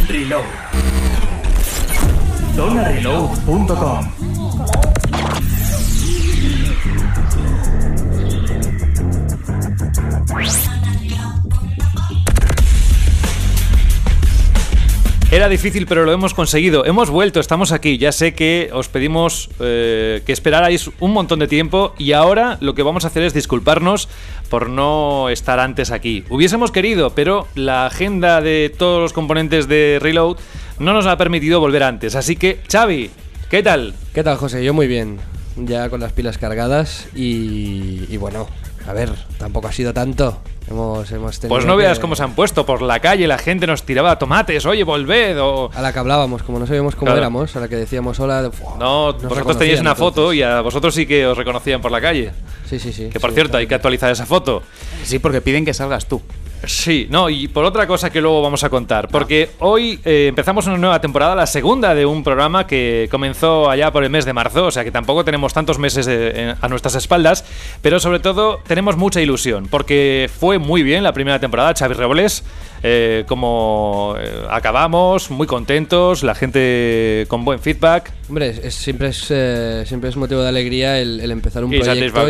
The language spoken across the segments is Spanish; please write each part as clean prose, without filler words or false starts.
Reload. ZonaReload.com. Era difícil, pero lo hemos conseguido. Hemos vuelto, estamos aquí. Ya sé que os pedimos que esperarais un montón de tiempo y ahora lo que vamos a hacer es disculparnos por no estar antes aquí. Hubiésemos querido, pero la agenda de todos los componentes de Reload no nos ha permitido volver antes. Así que, Xavi, ¿qué tal? ¿Qué tal, José? Yo muy bien. Ya con las pilas cargadas y bueno, a ver, tampoco ha sido tanto. Hemos tenido pues no veas cómo se han puesto por la calle, la gente nos tiraba tomates, oye, volved, o... A la que hablábamos, como no sabíamos cómo éramos, a la que decíamos hola... No, vosotros teníais una foto y a vosotros sí que os reconocían por la calle. Sí. Que por cierto, hay que actualizar esa foto. Sí, porque piden que salgas tú. Sí, no, y por otra cosa que luego vamos a contar, porque hoy empezamos una nueva temporada, la segunda de un programa que comenzó allá por el mes de marzo, o sea que tampoco tenemos tantos meses a nuestras espaldas, pero sobre todo tenemos mucha ilusión, porque fue muy bien la primera temporada, Xavi Robles, como acabamos, muy contentos, la gente con buen feedback. Hombre, siempre es motivo de alegría el empezar un proyecto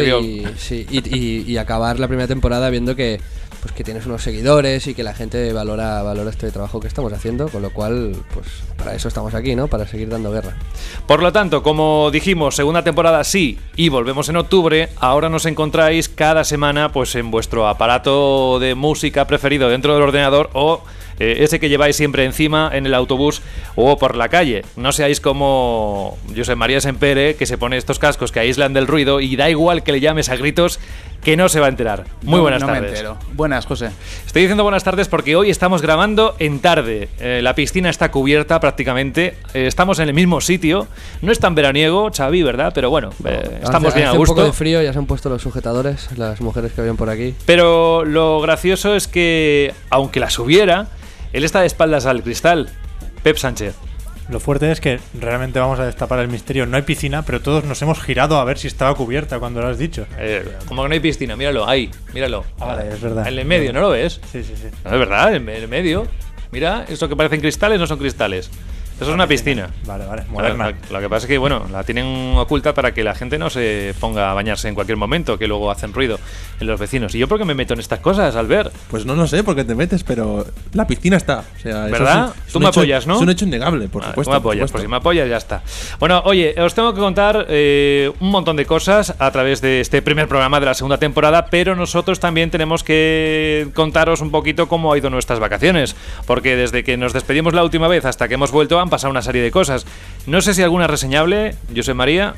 y acabar la primera temporada viendo que tienes unos seguidores y que la gente valora este trabajo que estamos haciendo, con lo cual, pues para eso estamos aquí, ¿no? Para seguir dando guerra. Por lo tanto, como dijimos, segunda temporada sí, y volvemos en octubre. Ahora nos encontráis cada semana pues en vuestro aparato de música preferido dentro del ordenador o ese que lleváis siempre encima en el autobús o por la calle. No seáis como Josep María Sempere, que se pone estos cascos que aíslan del ruido y da igual que le llames a gritos, que no se va a enterar. Muy buenas tardes. Me entero. Buenas, José. Estoy diciendo buenas tardes porque hoy estamos grabando en tarde. La piscina está cubierta prácticamente. Estamos en el mismo sitio. No es tan veraniego, Xavi, ¿verdad? Pero bueno, estamos bien a gusto. Hace un poco de frío, ya se han puesto los sujetadores, las mujeres que habían por aquí. Pero lo gracioso es que, aunque las hubiera, él está de espaldas al cristal. Pep Sánchez. Lo fuerte es que realmente vamos a destapar el misterio. No hay piscina, pero todos nos hemos girado a ver si estaba cubierta cuando lo has dicho. Como que no hay piscina, míralo, ahí, míralo. Vale, es verdad. En el medio, ¿no lo ves? Sí. No, es verdad, en el medio. Mira, eso que parecen cristales no son cristales. Eso es una piscina. Vale, moderna. Lo que pasa es que, bueno, la tienen oculta para que la gente no se ponga a bañarse en cualquier momento, que luego hacen ruido en los vecinos. ¿Y yo por qué me meto en estas cosas, Albert? Pues no sé por qué te metes, pero la piscina está. O sea, ¿verdad? Tú me apoyas, ¿no? Es un hecho innegable, por supuesto. Tú me apoyas, pues si me apoyas ya está. Bueno, oye, os tengo que contar un montón de cosas a través de este primer programa de la segunda temporada, pero nosotros también tenemos que contaros un poquito cómo ha ido nuestras vacaciones, porque desde que nos despedimos la última vez hasta que hemos vuelto han pasado una serie de cosas. No sé si alguna reseñable, Josep María.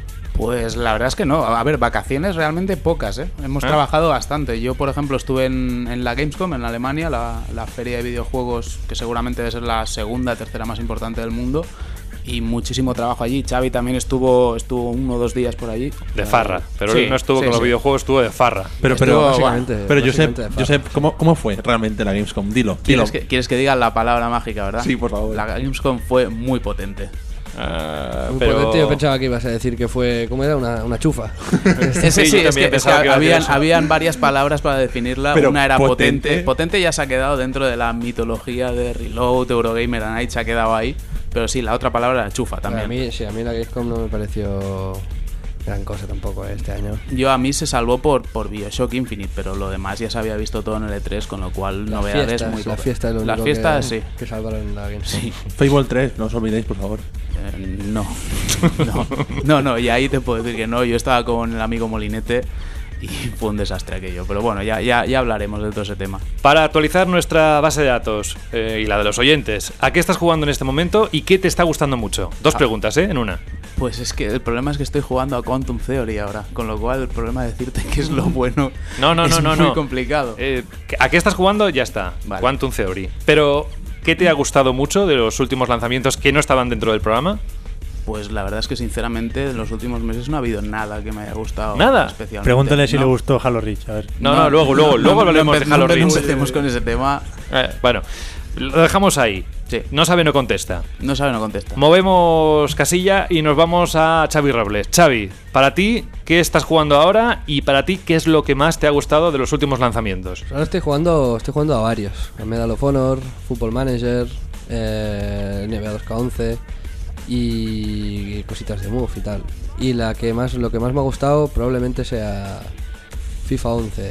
Pues la verdad es que no. A ver, vacaciones realmente pocas, ¿eh? Hemos trabajado bastante. Yo, por ejemplo, estuve en la Gamescom en Alemania, la feria de videojuegos que seguramente debe ser la segunda, tercera más importante del mundo. Y muchísimo trabajo allí. Xavi también estuvo 1 o 2 días por allí. De farra. Pero sí, él no estuvo con los videojuegos, estuvo de farra. Pero Josep, ¿cómo fue realmente la Gamescom? Dilo. ¿Quieres que diga la palabra mágica, verdad? Sí, por favor. La Gamescom fue muy potente. Muy potente. Yo pensaba que ibas a decir que fue, ¿cómo era? Una chufa. Habían varias palabras para definirla. Pero una era potente. Potente ya se ha quedado dentro de la mitología de Reload, Eurogamer Night, se ha quedado ahí. Pero sí, la otra palabra era chufa también. A mí la Gamescom no me pareció gran cosa tampoco este año. A mí se salvó por BioShock Infinite, pero lo demás ya se había visto todo en el E3, con lo cual novedades muy pocas. La fiesta es lo único que salvaron en la Gamescom. Sí. Fable 3, no os olvidéis, por favor. No, y ahí te puedo decir que no. Yo estaba con el amigo Molinete y fue un desastre aquello. Pero bueno, ya hablaremos de todo ese tema. Para actualizar nuestra base de datos y la de los oyentes, ¿a qué estás jugando en este momento y qué te está gustando mucho? 2 preguntas, en una. Pues es que el problema es que estoy jugando a Quantum Theory ahora, con lo cual el problema de decirte que es lo bueno es muy complicado. ¿A qué estás jugando? Ya está, vale. Quantum Theory. Pero, ¿qué te ha gustado mucho de los últimos lanzamientos que no estaban dentro del programa? Pues la verdad es que sinceramente en los últimos meses no ha habido nada que me haya gustado. ¿Nada? Especialmente. Pregúntale si le gustó Halo Reach, a ver. No, luego hablaremos de Halo Reach. No empecemos con ese tema. Bueno, lo dejamos ahí. Sí. No sabe, no contesta. Movemos casilla y nos vamos a Xavi Robles. Xavi, para ti, ¿qué estás jugando ahora? Y para ti, ¿qué es lo que más te ha gustado de los últimos lanzamientos? Ahora estoy jugando a varios. A Medal of Honor, Football Manager, NBA 2K11 y cositas de Move y tal. Y lo que más me ha gustado probablemente sea FIFA 11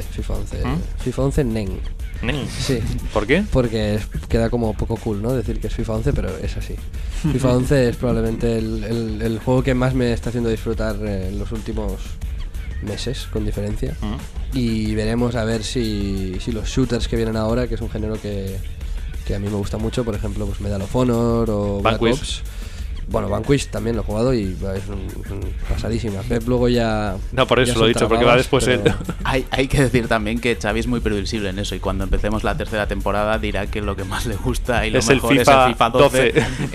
NEN. ¿NEN? Sí. ¿Por qué? Porque queda como poco cool, ¿no? Decir que es FIFA 11, pero es así. FIFA 11 es probablemente el juego que más me está haciendo disfrutar en los últimos meses, con diferencia. Y veremos a ver si los shooters que vienen ahora, que es un género que a mí me gusta mucho, por ejemplo, pues Medal of Honor o Black Ops. Bueno, Vanquish también lo he jugado y es pasadísima. Pep luego ya... No, por eso lo he dicho, porque va después él. Hay que decir también que Xavi es muy previsible en eso, y cuando empecemos la tercera temporada dirá que lo que más le gusta y lo mejor es el FIFA 12.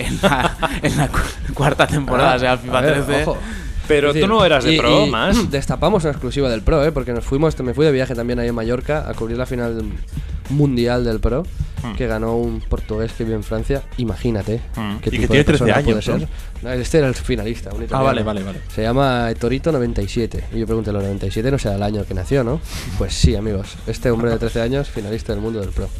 En la cuarta temporada, sea el FIFA 13. Ojo. Pero es decir, tú no eras de Pro, más. Destapamos una exclusiva del Pro, porque me fui de viaje también ahí en Mallorca a cubrir la final mundial del Pro, que ganó un portugués que vive en Francia. Imagínate que tiene 13 años, puede ser. No, este era el finalista, un italiano. Vale. Se llama Torito 97. Y yo pregunté, ¿los 97 no será el año que nació, no? Pues sí, amigos. Este hombre de 13 años, finalista del mundo del Pro.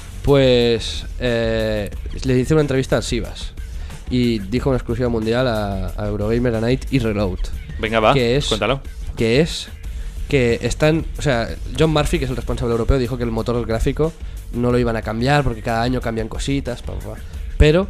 Pues le hice una entrevista a Sivas y dijo una exclusiva mundial a Eurogamer, a Night y Reload. Venga, va, cuéntalo. Que es que están... O sea, John Murphy, que es el responsable europeo, dijo que el motor gráfico no lo iban a cambiar porque cada año cambian cositas, pero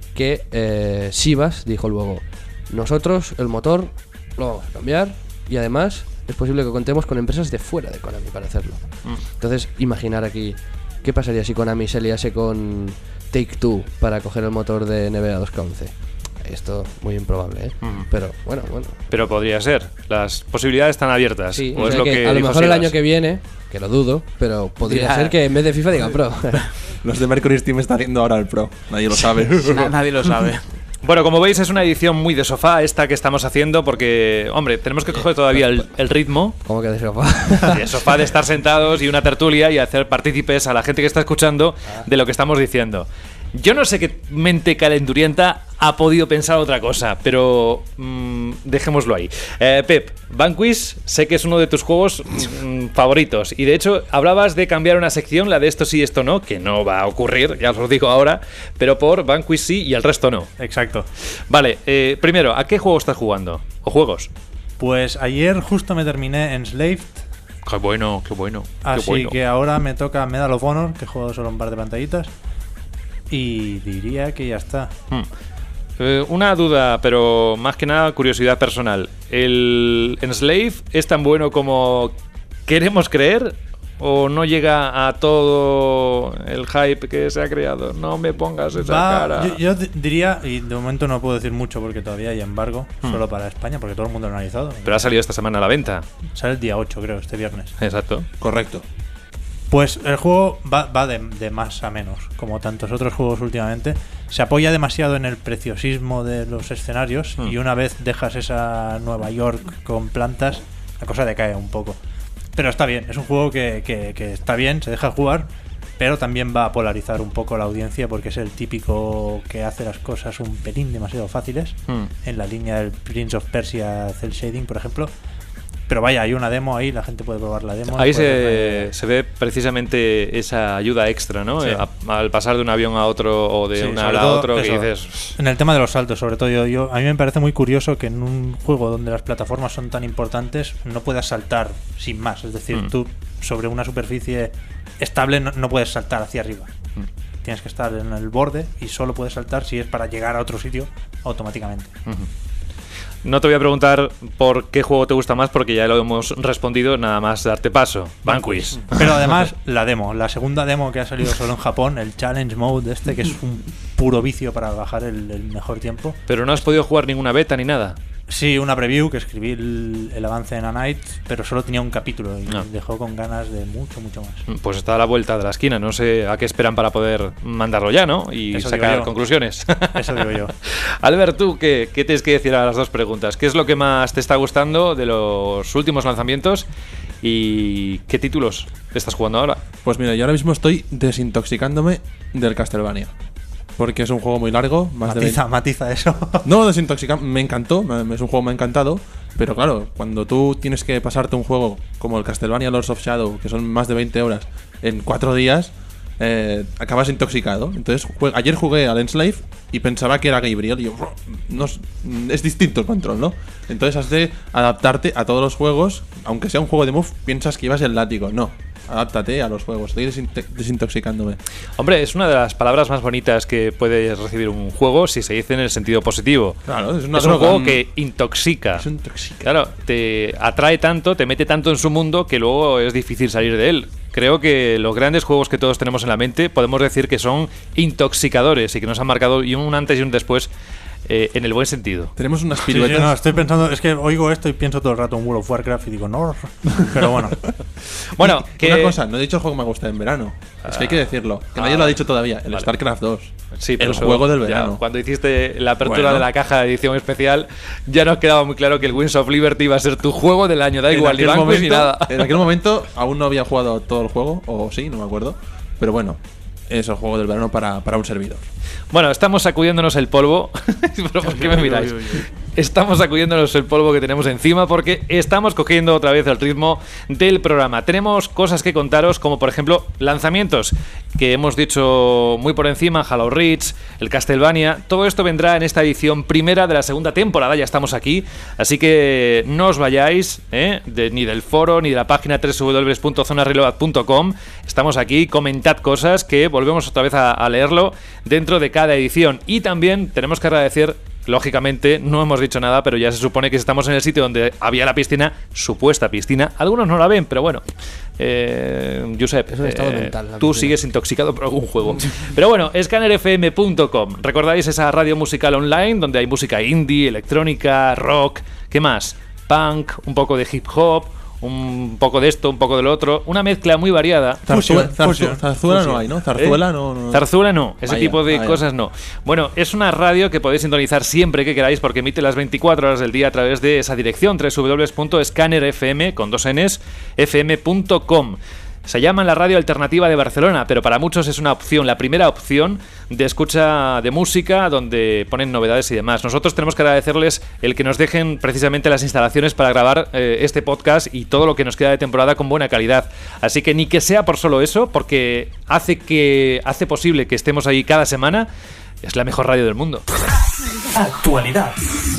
que Sivas dijo luego, nosotros el motor lo vamos a cambiar y además es posible que contemos con empresas de fuera de Konami para hacerlo. Entonces, imaginar aquí qué pasaría si Konami se liase con Take-Two para coger el motor de NBA 2K11. Esto muy improbable, ¿eh? Pero bueno. Pero podría ser. Las posibilidades están abiertas. Sí, o es lo que a lo mejor el año que viene, que lo dudo, pero podría ser que en vez de FIFA digan Pro. Los de Mercury Steam están haciendo ahora el Pro. Nadie lo sabe. Nadie lo sabe. Bueno, como veis es una edición muy de sofá esta que estamos haciendo porque, hombre, tenemos que coger todavía el ritmo. ¿Cómo que de sofá? De sofá, de estar sentados y una tertulia y hacer partícipes a la gente que está escuchando de lo que estamos diciendo. Yo no sé qué mente calenturienta ha podido pensar otra cosa, pero dejémoslo ahí. Pep, Vanquish sé que es uno de tus juegos favoritos y de hecho hablabas de cambiar una sección, la de esto sí, esto no, que no va a ocurrir, ya os lo digo ahora, pero por Vanquish sí y el resto no. Exacto. Vale, primero, ¿a qué juego estás jugando? ¿O juegos? Pues ayer justo me terminé Enslaved. Qué bueno. Así que ahora me toca Medal of Honor, que juego solo un par de pantallitas. Y diría que ya está. Una duda, pero más que nada curiosidad personal. ¿El Enslaved es tan bueno como queremos creer? ¿O no llega a todo el hype que se ha creado? No me pongas esa cara. Yo diría, y de momento no puedo decir mucho porque todavía hay embargo, solo para España, porque todo el mundo lo ha analizado. Pero ha salido esta semana a la venta. Sale el día 8, creo, este viernes. Exacto. Correcto. Pues el juego va de más a menos, como tantos otros juegos últimamente. Se apoya demasiado en el preciosismo de los escenarios y una vez dejas esa Nueva York con plantas, la cosa decae un poco. Pero está bien, es un juego que está bien, se deja jugar, pero también va a polarizar un poco la audiencia porque es el típico que hace las cosas un pelín demasiado fáciles, en la línea del Prince of Persia Cell Shading, por ejemplo. Pero vaya, hay una demo ahí, la gente puede probar la demo. Ahí se ve precisamente esa ayuda extra, ¿no? Sí. Al pasar de un avión a otro o de una ala a otro, que dices... En el tema de los saltos, sobre todo, a mí me parece muy curioso que en un juego donde las plataformas son tan importantes no puedas saltar sin más. Es decir, tú sobre una superficie estable no puedes saltar hacia arriba. Tienes que estar en el borde y solo puedes saltar si es para llegar a otro sitio automáticamente. No te voy a preguntar por qué juego te gusta más porque ya lo hemos respondido, nada más darte paso. Vanquish. Pero además la segunda demo que ha salido solo en Japón, el Challenge Mode que es un puro vicio para bajar el mejor tiempo. Pero no has podido jugar ninguna beta ni nada. Sí, una preview que escribí el avance en A Night, pero solo tenía un capítulo y me dejó con ganas de mucho más. Pues está a la vuelta de la esquina, no sé a qué esperan para poder mandarlo ya, ¿no? Y eso sacar conclusiones. Eso digo yo. Albert, ¿tú qué tienes que decir a las dos preguntas? ¿Qué es lo que más te está gustando de los últimos lanzamientos? ¿Y qué títulos estás jugando ahora? Pues mira, yo ahora mismo estoy desintoxicándome del Castlevania. Porque es un juego muy largo. Matiza eso. No, me encantó. Es un juego que me ha encantado. Pero claro, cuando tú tienes que pasarte un juego como el Castlevania Lords of Shadow, que son más de 20 horas, en 4 días, acabas intoxicado. Entonces, ayer jugué al Enslave y pensaba que era Gabriel. Y yo, no, es distinto el control, ¿no? Entonces has de adaptarte a todos los juegos. Aunque sea un juego de move, piensas que llevas el látigo. No, adáptate a los juegos. Estoy desintoxicándome. Hombre, es una de las palabras más bonitas que puede recibir un juego si se dice en el sentido positivo. Claro, es un juego que intoxica. Es un intoxica. Claro, te atrae tanto, te mete tanto en su mundo que luego es difícil salir de él. Creo que los grandes juegos que todos tenemos en la mente podemos decir que son intoxicadores y que nos han marcado y un antes y un después en el buen sentido. Tenemos unas piruetas. Sí, no, estoy pensando, es que oigo esto y pienso todo el rato en World of Warcraft y digo, no. Pero bueno. Bueno, que una cosa, no he dicho el juego que me gusta en verano. Es que hay que decirlo, que nadie lo ha dicho todavía. El StarCraft 2. Sí, pero el juego del verano. Ya, cuando hiciste la apertura de la caja de edición especial, ya nos quedaba muy claro que el Wings of Liberty iba a ser tu juego del año. Da igual, ni bancos ni nada. En aquel momento aún no había jugado todo el juego, o sí, no me acuerdo. Pero bueno, es el juego del verano para un servidor. Bueno, estamos sacudiéndonos el polvo. ¿Pero por qué me miráis? Estamos sacudiéndonos el polvo que tenemos encima porque estamos cogiendo otra vez el ritmo del programa. Tenemos cosas que contaros, como por ejemplo lanzamientos que hemos dicho muy por encima, Halo Reach, el Castlevania. Todo esto vendrá en esta edición primera de la segunda temporada, ya estamos aquí. Así que no os vayáis ni del foro ni de la página www.zonareload.com. Estamos aquí, comentad cosas que volvemos otra vez a leerlo dentro de cada edición. Y también tenemos que agradecer, lógicamente, no hemos dicho nada, pero ya se supone que estamos en el sitio donde había la piscina, supuesta piscina. Algunos no la ven, pero bueno. Josep, es un estado mental, tú sigues intoxicado por algún juego. Pero bueno, scannerfm.com. ¿Recordáis esa radio musical online donde hay música indie, electrónica, rock? ¿Qué más? Punk, un poco de hip hop, un poco de esto, un poco de lo otro, una mezcla muy variada. Zarzuela no hay, ¿no? Zarzuela no. Zarzuela no, ese tipo de cosas no. Bueno, es una radio que podéis sintonizar siempre que queráis porque emite las 24 horas del día a través de esa dirección, www.scannerfm.com. Se llama la radio alternativa de Barcelona, pero para muchos es una opción, la primera opción de escucha de música, donde ponen novedades y demás. Nosotros tenemos que agradecerles el que nos dejen precisamente las instalaciones para grabar este podcast y todo lo que nos queda de temporada con buena calidad. Así que ni que sea por solo eso, porque hace posible que estemos ahí cada semana, es la mejor radio del mundo. Actualidad.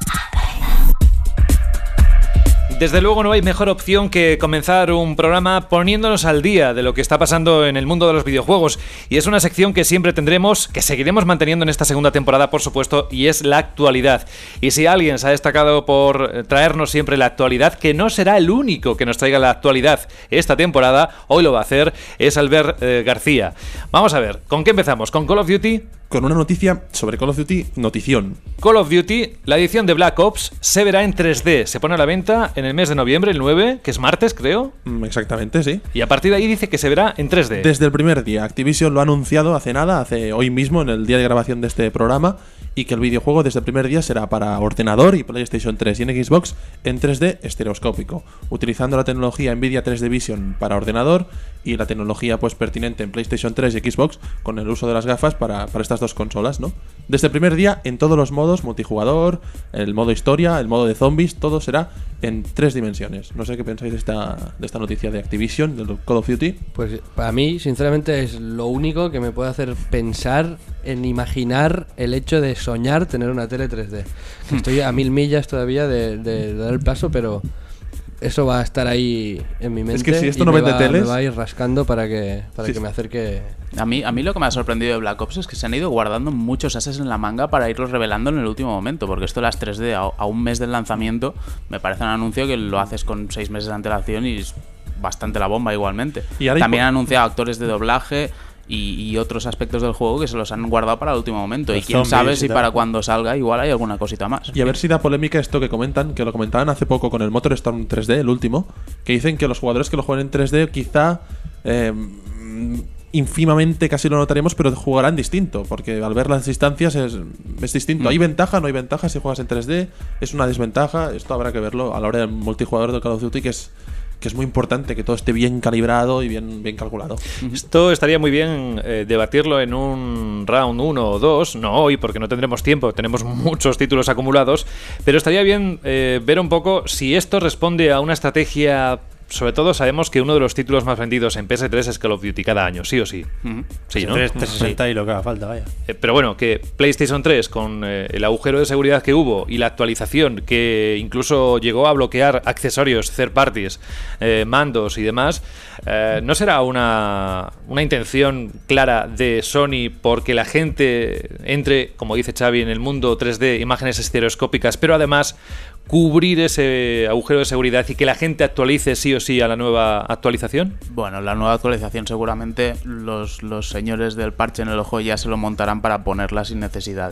Desde luego no hay mejor opción que comenzar un programa poniéndonos al día de lo que está pasando en el mundo de los videojuegos, y es una sección que siempre tendremos, que seguiremos manteniendo en esta segunda temporada, por supuesto, y es la actualidad. Y si alguien se ha destacado por traernos siempre la actualidad, que no será el único que nos traiga la actualidad esta temporada, hoy lo va a hacer, es Albert García. Vamos a ver, ¿con qué empezamos? ¿Con Call of Duty? Con una noticia sobre Call of Duty, notición. Call of Duty, la edición de Black Ops, se verá en 3D. Se pone a la venta en el mes de noviembre, el 9, que es martes, creo. Exactamente, sí. Y a partir de ahí dice que se verá en 3D. Desde el primer día. Activision lo ha anunciado hace hoy mismo, en el día de grabación de este programa, y que el videojuego desde el primer día será para ordenador y PlayStation 3 y en Xbox en 3D estereoscópico, utilizando la tecnología Nvidia 3D Vision para ordenador y la tecnología pues pertinente en PlayStation 3 y Xbox con el uso de las gafas para estas dos consolas, ¿no? Desde el primer día, en todos los modos, multijugador, el modo historia, el modo de zombies, todo será en 3 dimensiones. No sé qué pensáis de esta noticia de Activision, del Call of Duty. Pues para mí, sinceramente, es lo único que me puede hacer pensar en imaginar el hecho de soñar tener una tele 3D. Estoy a 1000 millas todavía de dar el paso, pero eso va a estar ahí en mi mente. Es que si esto no vende teles, me va a ir rascando para que me acerque. A mí lo que me ha sorprendido de Black Ops es que se han ido guardando muchos ases en la manga para irlos revelando en el último momento, porque esto de las 3D a un mes del lanzamiento me parece un anuncio que lo haces con 6 meses de antelación y es bastante la bomba igualmente. Y también han anunciado actores de doblaje y otros aspectos del juego que se los han guardado para el último momento. Los y quién sabe si para cuando salga igual hay alguna cosita más. Y a ver si da polémica esto que comentan, que lo comentaban hace poco con el MotorStorm 3D, el último, que dicen que los jugadores que lo jueguen en 3D quizá ínfimamente casi lo notaremos, pero jugarán distinto, porque al ver las distancias es distinto. ¿Hay ventaja? ¿No hay ventaja si juegas en 3D? ¿Es una desventaja? Esto habrá que verlo a la hora del multijugador de Call of Duty, que es muy importante que todo esté bien calibrado y bien calculado. Esto estaría muy bien debatirlo en un round 1 o 2, no hoy porque no tendremos tiempo, tenemos muchos títulos acumulados, pero estaría bien ver un poco si esto responde a una estrategia sobre todo sabemos que uno de los títulos más vendidos en PS3 es Call of Duty cada año, sí o sí. Sí, ¿no? 360 y lo que haga falta, vaya. Pero bueno, que PlayStation 3, con el agujero de seguridad que hubo y la actualización que incluso llegó a bloquear accesorios, third parties, mandos y demás, ¿no será una intención clara de Sony porque la gente entre, como dice Xavi, en el mundo 3D, imágenes estereoscópicas, pero además cubrir ese agujero de seguridad y que la gente actualice sí o sí a la nueva actualización? Bueno, la nueva actualización seguramente los señores del parche en el ojo ya se lo montarán para ponerla sin necesidad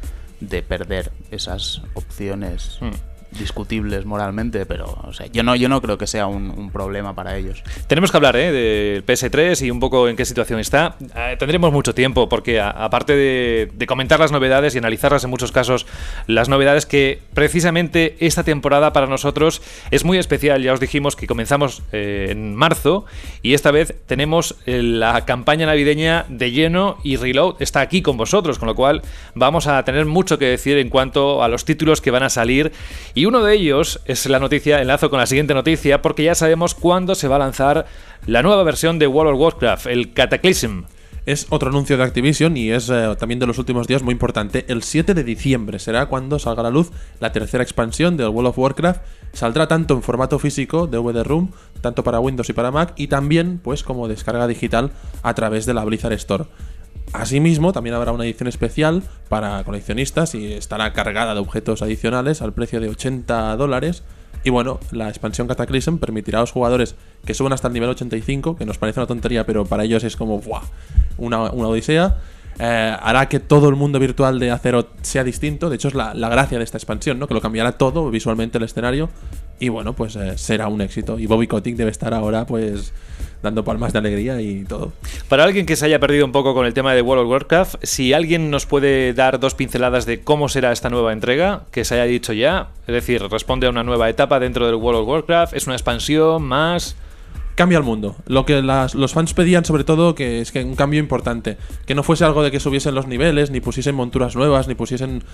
de perder esas opciones discutibles moralmente, pero o sea, yo no creo que sea un problema para ellos. Tenemos que hablar del PS3 y un poco en qué situación está. Tendremos mucho tiempo porque aparte de comentar las novedades y analizarlas en muchos casos, las novedades que precisamente esta temporada para nosotros es muy especial. Ya os dijimos que comenzamos en marzo y esta vez tenemos la campaña navideña de lleno y Reload está aquí con vosotros, con lo cual vamos a tener mucho que decir en cuanto a los títulos que van a salir. Y uno de ellos es la noticia, enlazo con la siguiente noticia, porque ya sabemos cuándo se va a lanzar la nueva versión de World of Warcraft, el Cataclysm. Es otro anuncio de Activision y es también de los últimos días muy importante. El 7 de diciembre será cuando salga a la luz la tercera expansión del World of Warcraft. Saldrá tanto en formato físico, DVD-ROM, tanto para Windows y para Mac, y también pues como descarga digital a través de la Blizzard Store. Asimismo, también habrá una edición especial para coleccionistas y estará cargada de objetos adicionales al precio de $80. Y bueno, la expansión Cataclysm permitirá a los jugadores que suban hasta el nivel 85, que nos parece una tontería, pero para ellos es como ¡buah! Una odisea. Hará que todo el mundo virtual de Azeroth sea distinto. De hecho, es la gracia de esta expansión, ¿no? Que lo cambiará todo visualmente el escenario. Y bueno, pues será un éxito. Y Bobby Kotick debe estar ahora, pues, dando palmas de alegría y todo. Para alguien que se haya perdido un poco con el tema de World of Warcraft, si alguien nos puede dar 2 pinceladas de cómo será esta nueva entrega, que se haya dicho ya, es decir, responde a una nueva etapa dentro del World of Warcraft, es una expansión más... Cambia el mundo. Lo que los fans pedían sobre todo que es que un cambio importante, que no fuese algo de que subiesen los niveles, ni pusiesen monturas nuevas, ni pusiesen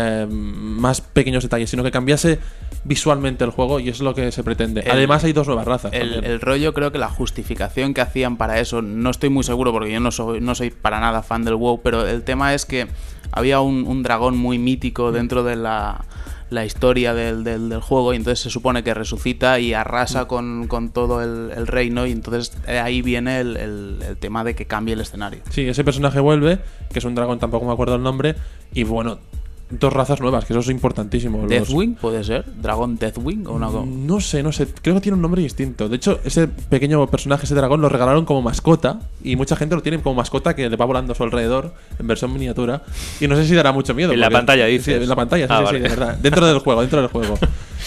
más pequeños detalles, sino que cambiase visualmente el juego, y es lo que se pretende. Además hay 2 nuevas razas. El rollo, creo que la justificación que hacían para eso, no estoy muy seguro porque yo no soy para nada fan del WoW, pero el tema es que había un dragón muy mítico dentro de la historia del juego, y entonces se supone que resucita y arrasa con todo el reino, y entonces ahí viene el tema de que cambie el escenario. Sí, ese personaje vuelve, que es un dragón, tampoco me acuerdo el nombre, y bueno, 2 razas nuevas, que eso es importantísimo. ¿Deathwing puede ser? ¿Dragón Deathwing o una cosa? No sé, creo que tiene un nombre distinto. De hecho, ese pequeño personaje, ese dragón, lo regalaron como mascota, y mucha gente lo tiene como mascota, que le va volando a su alrededor en versión miniatura, y no sé si dará mucho miedo. En la pantalla, dices. Sí, en la pantalla, sí, vale. Sí, de verdad. Dentro del juego.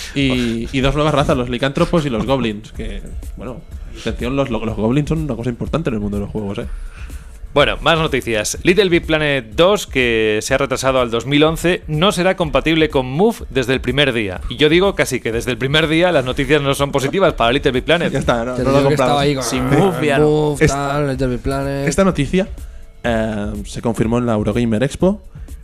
Y 2 nuevas razas, los licántropos y los goblins, que, bueno, atención, los goblins son una cosa importante en el mundo de los juegos, Bueno, más noticias. Little Big Planet 2, que se ha retrasado al 2011, no será compatible con Move desde el primer día. Y yo digo casi que desde el primer día las noticias no son positivas para Little Big Planet. Ya está, no Te lo digo que compramos. estaba ahí con Sin Move, ya no. Move, tal, Little Big Planet. Esta noticia se confirmó en la Eurogamer Expo,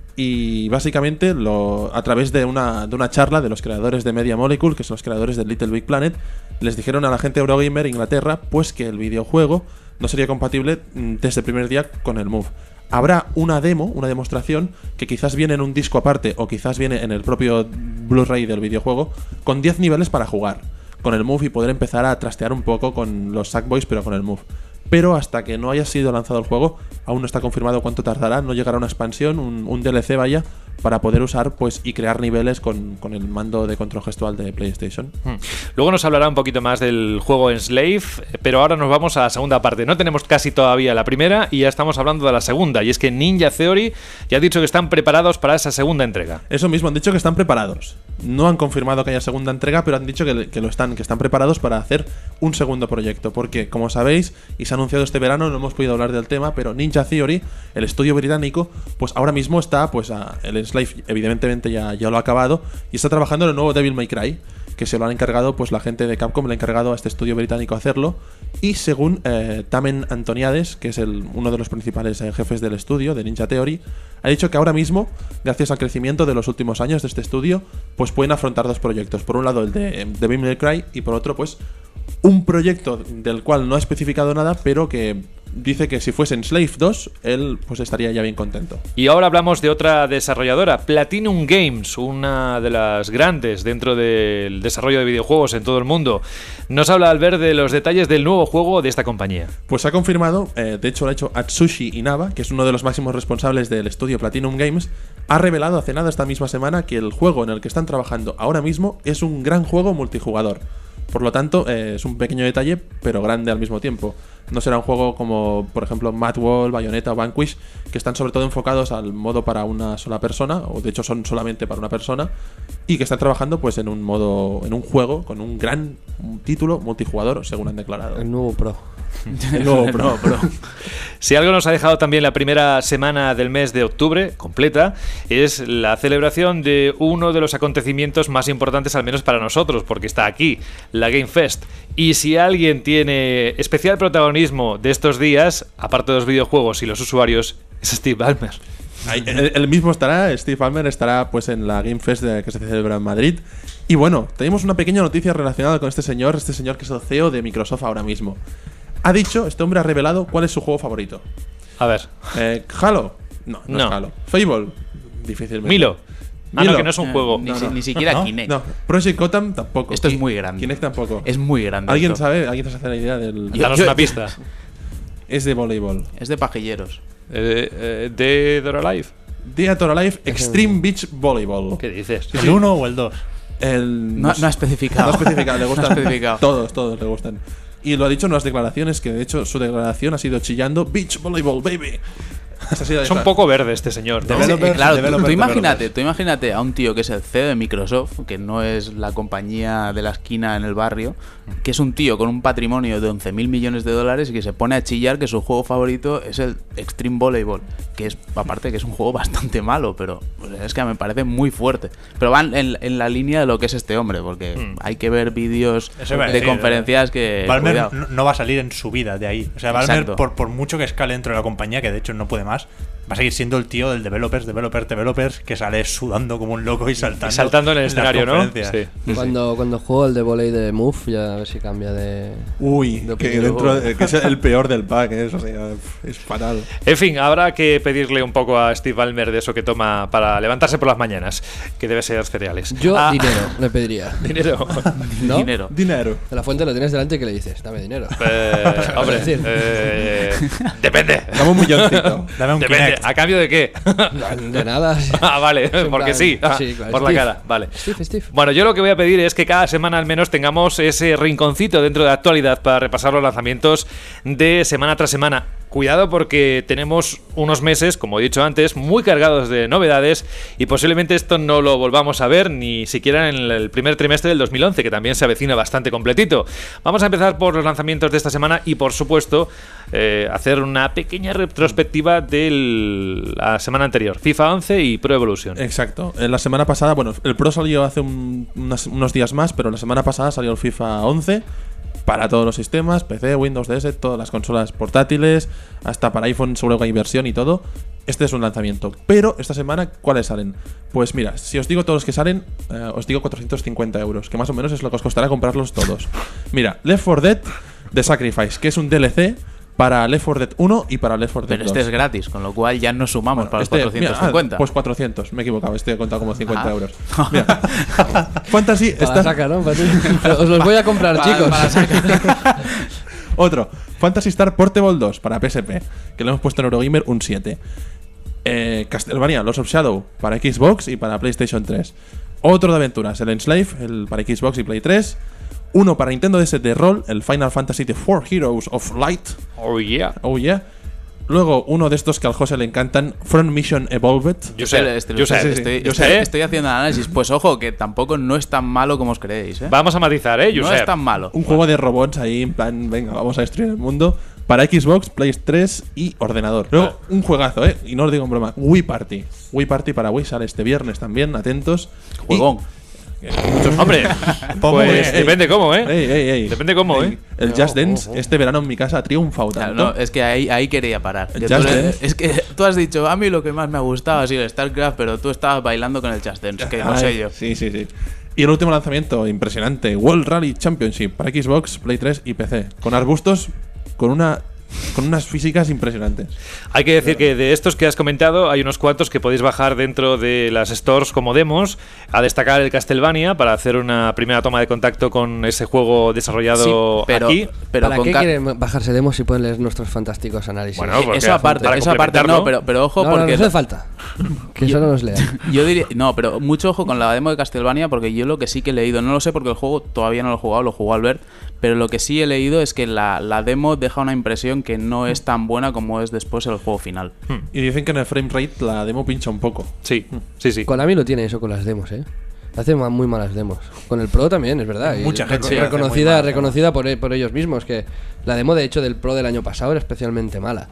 y básicamente a través de una charla de los creadores de Media Molecule, que son los creadores de Little Big Planet, les dijeron a la gente de Eurogamer Inglaterra pues que el videojuego no sería compatible desde el primer día con el Move. Habrá una demostración, que quizás viene en un disco aparte o quizás viene en el propio Blu-ray del videojuego, con 10 niveles para jugar con el Move y poder empezar a trastear un poco con los Sackboys, pero con el Move. Pero hasta que no haya sido lanzado el juego, aún no está confirmado cuánto tardará. No llegará una expansión, un DLC vaya, para poder usar pues y crear niveles con el mando de control gestual de PlayStation. Luego nos hablará un poquito más del juego Enslave, pero ahora nos vamos a la segunda parte. No tenemos casi todavía la primera y ya estamos hablando de la segunda, y es que Ninja Theory ya ha dicho que están preparados para esa segunda entrega. Eso mismo, han dicho que están preparados. No han confirmado que haya segunda entrega, pero han dicho que están preparados para hacer un segundo proyecto, porque como sabéis, y se ha anunciado este verano, no hemos podido hablar del tema, pero Ninja Theory, el estudio británico, pues ahora mismo está, pues el Enslave evidentemente ya lo ha acabado, y está trabajando en el nuevo Devil May Cry, que se lo han encargado, pues la gente de Capcom le ha encargado a este estudio británico hacerlo, y según Tamen Antoniades, que es uno de los principales jefes del estudio de Ninja Theory, ha dicho que ahora mismo, gracias al crecimiento de los últimos años de este estudio, pues pueden afrontar 2 proyectos. Por un lado el de Devil May Cry, y por otro pues un proyecto del cual no ha especificado nada, pero que dice que si fuese Enslaved 2, él pues estaría ya bien contento. Y ahora hablamos de otra desarrolladora, Platinum Games, una de las grandes dentro del desarrollo de videojuegos en todo el mundo. Nos habla Albert de los detalles del nuevo juego de esta compañía. Pues ha confirmado, de hecho lo ha hecho Atsushi Inaba, que es uno de los máximos responsables del estudio Platinum Games, ha revelado hace nada esta misma semana que el juego en el que están trabajando ahora mismo es un gran juego multijugador. Por lo tanto, es un pequeño detalle, pero grande al mismo tiempo. No será un juego como, por ejemplo, Mad World, Bayonetta o Vanquish, que están sobre todo enfocados al modo para una sola persona, o de hecho son solamente para una persona, y que están trabajando pues en un juego con un gran título multijugador, según han declarado. El nuevo Pro. El nuevo Pro. Si algo nos ha dejado también la primera semana del mes de octubre, completa, es la celebración de uno de los acontecimientos más importantes, al menos para nosotros, porque está aquí, la Game Fest. Y si alguien tiene especial protagonismo de estos días, aparte de los videojuegos y los usuarios, es Steve Ballmer. El mismo estará, Steve Ballmer estará pues en la Game Fest que se celebra en Madrid. Y bueno, tenemos una pequeña noticia relacionada con este señor que es el CEO de Microsoft ahora mismo. Ha dicho, este hombre ha revelado cuál es su juego favorito. A ver. Halo. No es Halo. Fable. Difícilmente. Milo. No, que no es un juego. Ni siquiera Kinect. No, Project Gotham tampoco. Esto es muy grande. Kinect tampoco. Es muy grande. ¿Alguien sabe? ¿Alguien se hace la idea del...? Danos una pista. Es de voleibol. Es de pajilleros. ¿De Dora Life? Dead or Alive Extreme Beach Volleyball. ¿Qué dices? ¿El 1 o el 2? No ha especificado. No ha especificado, le gustan. No ha especificado. Todos le gustan. Y lo ha dicho en unas declaraciones, que de hecho su declaración ha sido chillando Beach Volleyball, baby. Es un poco verde este señor, ¿no? Claro, tú imagínate a un tío que es el CEO de Microsoft, que no es la compañía de la esquina en el barrio, que es un tío con un patrimonio de 11.000 millones de dólares y que se pone a chillar que su juego favorito es el Extreme Volleyball, que es, aparte que es un juego bastante malo, pero pues, es que me parece muy fuerte. Pero van en la línea de lo que es este hombre, porque hay que ver vídeos de conferencias que... Ballmer no va a salir en su vida de ahí. O sea, Ballmer, por mucho que escale dentro de la compañía, que de hecho no puede más, va a seguir siendo el tío del developers, que sale sudando como un loco y saltando en el escenario, ¿no? Sí. Cuando juego el de volei de Move, ya a ver si cambia de... que es el peor del pack, eso, o sea, es fatal. En fin, habrá que pedirle un poco a Steve Ballmer de eso que toma para levantarse por las mañanas, que debe ser cereales. Yo dinero le pediría. ¿Dinero? ¿No? Dinero. De la fuente lo tienes delante y que le dices, dame dinero. Hombre, depende. Dame un milloncito. Dame un Depende. Kinect. ¿A cambio de qué? De nada. Vale, porque sí. Claro, por Steve. la cara, vale. Steve. Bueno, yo lo que voy a pedir es que cada semana al menos tengamos ese rinconcito dentro de actualidad para repasar los lanzamientos de semana tras semana. Cuidado porque tenemos unos meses, como he dicho antes, muy cargados de novedades y posiblemente esto no lo volvamos a ver ni siquiera en el primer trimestre del 2011, que también se avecina bastante completito. Vamos a empezar por los lanzamientos de esta semana y, por supuesto, hacer una pequeña retrospectiva de la semana anterior, FIFA 11 y Pro Evolution. Exacto. La semana pasada, bueno, el Pro salió hace unos días más, pero la semana pasada salió el FIFA 11 para todos los sistemas, PC, Windows DS, todas las consolas portátiles, hasta para iPhone seguro que hay versión y todo. Este es un lanzamiento. Pero esta semana, ¿cuáles salen? Pues mira, si os digo todos los que salen, os digo 450 euros, que más o menos es lo que os costará comprarlos todos. Mira, Left 4 Dead The Sacrifice, que es un DLC para Left 4 Dead 1 y para Left 4 Dead 2. Pero este es gratis, con lo cual ya nos sumamos para los 450. Mira, pues 400, me he equivocado, este he contado como 50 euros. Mira. Fantasy para la saca, ¿no? Os los voy a comprar, chicos. Otro, Phantasy Star Portable 2 para PSP, que le hemos puesto en Eurogamer un 7. Castlevania Lords of Shadow para Xbox y para PlayStation 3. Otro de aventuras, el Enslave, para Xbox y Play 3. Uno para Nintendo DS de rol, el Final Fantasy The Four Heroes of Light. Oh yeah. Luego, uno de estos que al José le encantan, Front Mission Evolved. Estoy haciendo análisis. Pues ojo, que tampoco no es tan malo como os creéis, ¿eh? Vamos a matizar, Josep. No es tan malo. Un juego de robots ahí, en plan, venga, vamos a destruir el mundo. Para Xbox, Play 3 y ordenador. Luego, un juegazo, y no os digo en broma, Wii Party. Wii Party para Wii sale este viernes también, atentos. Juegón. Hombre, pues depende cómo, Depende cómo, El Just Dance este verano en mi casa ha triunfado tanto. Claro, no, es que ahí quería parar. Es que tú has dicho, a mí lo que más me ha gustado ha sido el StarCraft, pero tú estabas bailando con el Just Dance, que no sé yo. Sí. Y el último lanzamiento, impresionante, World Rally Championship para Xbox, Play 3 y PC. Con arbustos, con unas físicas impresionantes. Hay que decir que de estos que has comentado hay unos cuantos que podéis bajar dentro de las stores como demos, a destacar el Castlevania para hacer una primera toma de contacto con ese juego desarrollado aquí. Pero ¿para qué quieren bajarse demos si pueden leer nuestros fantásticos análisis? Bueno, eso aparte no, pero ojo, no, porque no hace falta que eso no nos lean. Yo diría, no, pero mucho ojo con la demo de Castlevania, porque yo lo que sí que he leído, no lo sé porque el juego todavía no lo he jugado, lo jugó Albert, pero lo que sí he leído es que la demo deja una impresión que no es tan buena como es después el juego final. Y dicen que en el frame rate la demo pincha un poco. Sí. Konami lo tiene eso con las demos, hace muy malas demos. Con el Pro también, es verdad. Mucha gente reconocida por ellos mismos, que la demo de hecho del Pro del año pasado era especialmente mala.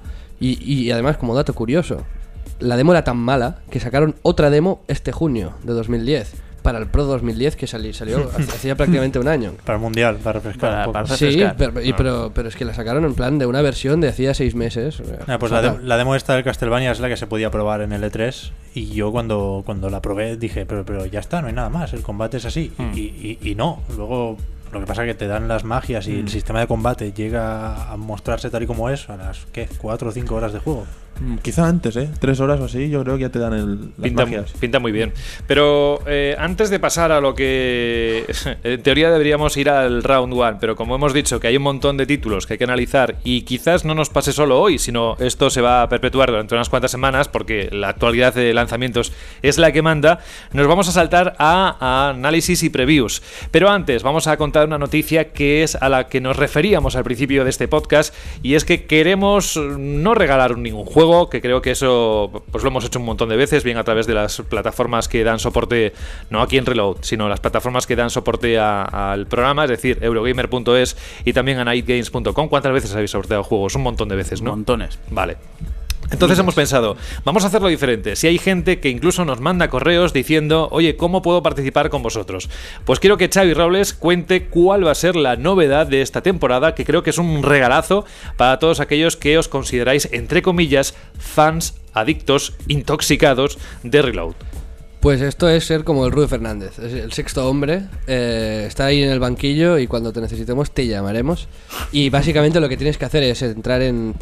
Y además, como dato curioso, la demo era tan mala que sacaron otra demo este junio de 2010 para el Pro 2010 que salió hacía prácticamente un año. Para el Mundial, para refrescar un poco. Sí, pero es que la sacaron en plan de una versión de hacía 6 meses. Pues la demo esta del Castlevania es la que se podía probar en el E3 y yo cuando la probé dije, pero ya está, no hay nada más, el combate es así. Y no, luego lo que pasa es que te dan las magias y el sistema de combate llega a mostrarse tal y como es a las 4 o 5 horas de juego. Quizá antes, 3 horas o así, yo creo que ya te dan las magias. Pinta muy bien. Pero antes de pasar a lo que en teoría deberíamos ir al round 1, pero como hemos dicho que hay un montón de títulos que hay que analizar y quizás no nos pase solo hoy, sino esto se va a perpetuar durante unas cuantas semanas porque la actualidad de lanzamientos es la que manda, nos vamos a saltar a análisis y previews. Pero antes vamos a contar una noticia que es a la que nos referíamos al principio de este podcast, y es que queremos no regalar ningún juego, que creo que eso pues lo hemos hecho un montón de veces, bien a través de las plataformas que dan soporte, no aquí en Reload, sino las plataformas que dan soporte al programa, es decir, Eurogamer.es y también a nightgames.com. ¿Cuántas veces habéis sorteado juegos? Un montón de veces, ¿no? Montones. Vale. Entonces hemos pensado, vamos a hacerlo diferente. Si hay gente que incluso nos manda correos diciendo, oye, ¿cómo puedo participar con vosotros? Pues quiero que Xavi Robles cuente cuál va a ser la novedad de esta temporada, que creo que es un regalazo para todos aquellos que os consideráis, entre comillas, fans, adictos, intoxicados de Reload. Pues esto es ser como el Rudy Fernández, es el sexto hombre, está ahí en el banquillo y cuando te necesitemos te llamaremos. Y básicamente lo que tienes que hacer es entrar en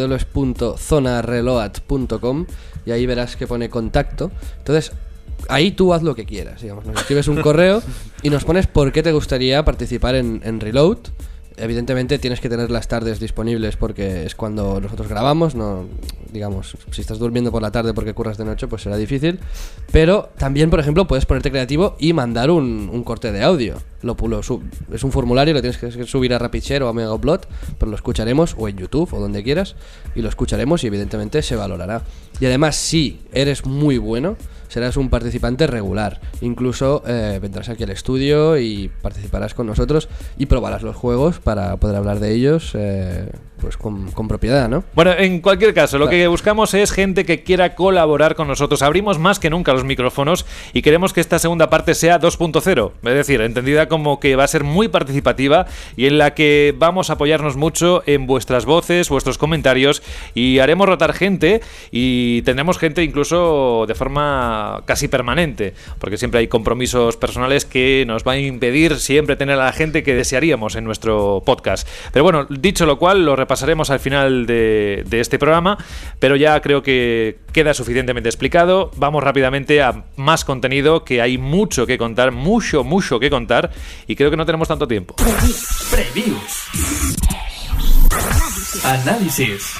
www.zonareload.com y ahí verás que pone contacto. Entonces ahí tú haz lo que quieras, digamos, nos escribes un correo y nos pones por qué te gustaría participar en Reload. Evidentemente tienes que tener las tardes disponibles porque es cuando nosotros grabamos, no, digamos, si estás durmiendo por la tarde porque curras de noche pues será difícil, pero también, por ejemplo, puedes ponerte creativo y mandar un corte de audio. Es un formulario, lo tienes que subir a RapidShare o a Megaupload, pero lo escucharemos o en YouTube o donde quieras y lo escucharemos y evidentemente se valorará. Y además, si eres muy bueno, serás un participante regular. Incluso vendrás aquí al estudio y participarás con nosotros y probarás los juegos para poder hablar de ellos pues con propiedad, ¿no? Bueno, en cualquier caso, lo que buscamos es gente que quiera colaborar con nosotros. Abrimos más que nunca los micrófonos y queremos que esta segunda parte sea 2.0, es decir, entendida como que va a ser muy participativa y en la que vamos a apoyarnos mucho en vuestras voces, vuestros comentarios, y haremos rotar gente y tendremos gente incluso de forma casi permanente, porque siempre hay compromisos personales que nos van a impedir siempre tener a la gente que desearíamos en nuestro podcast. Pero bueno, dicho lo cual, lo repasaremos al final de este programa, pero ya creo que queda suficientemente explicado. Vamos rápidamente a más contenido, que hay mucho que contar, mucho que contar, y creo que no tenemos tanto tiempo. Previews. Análisis.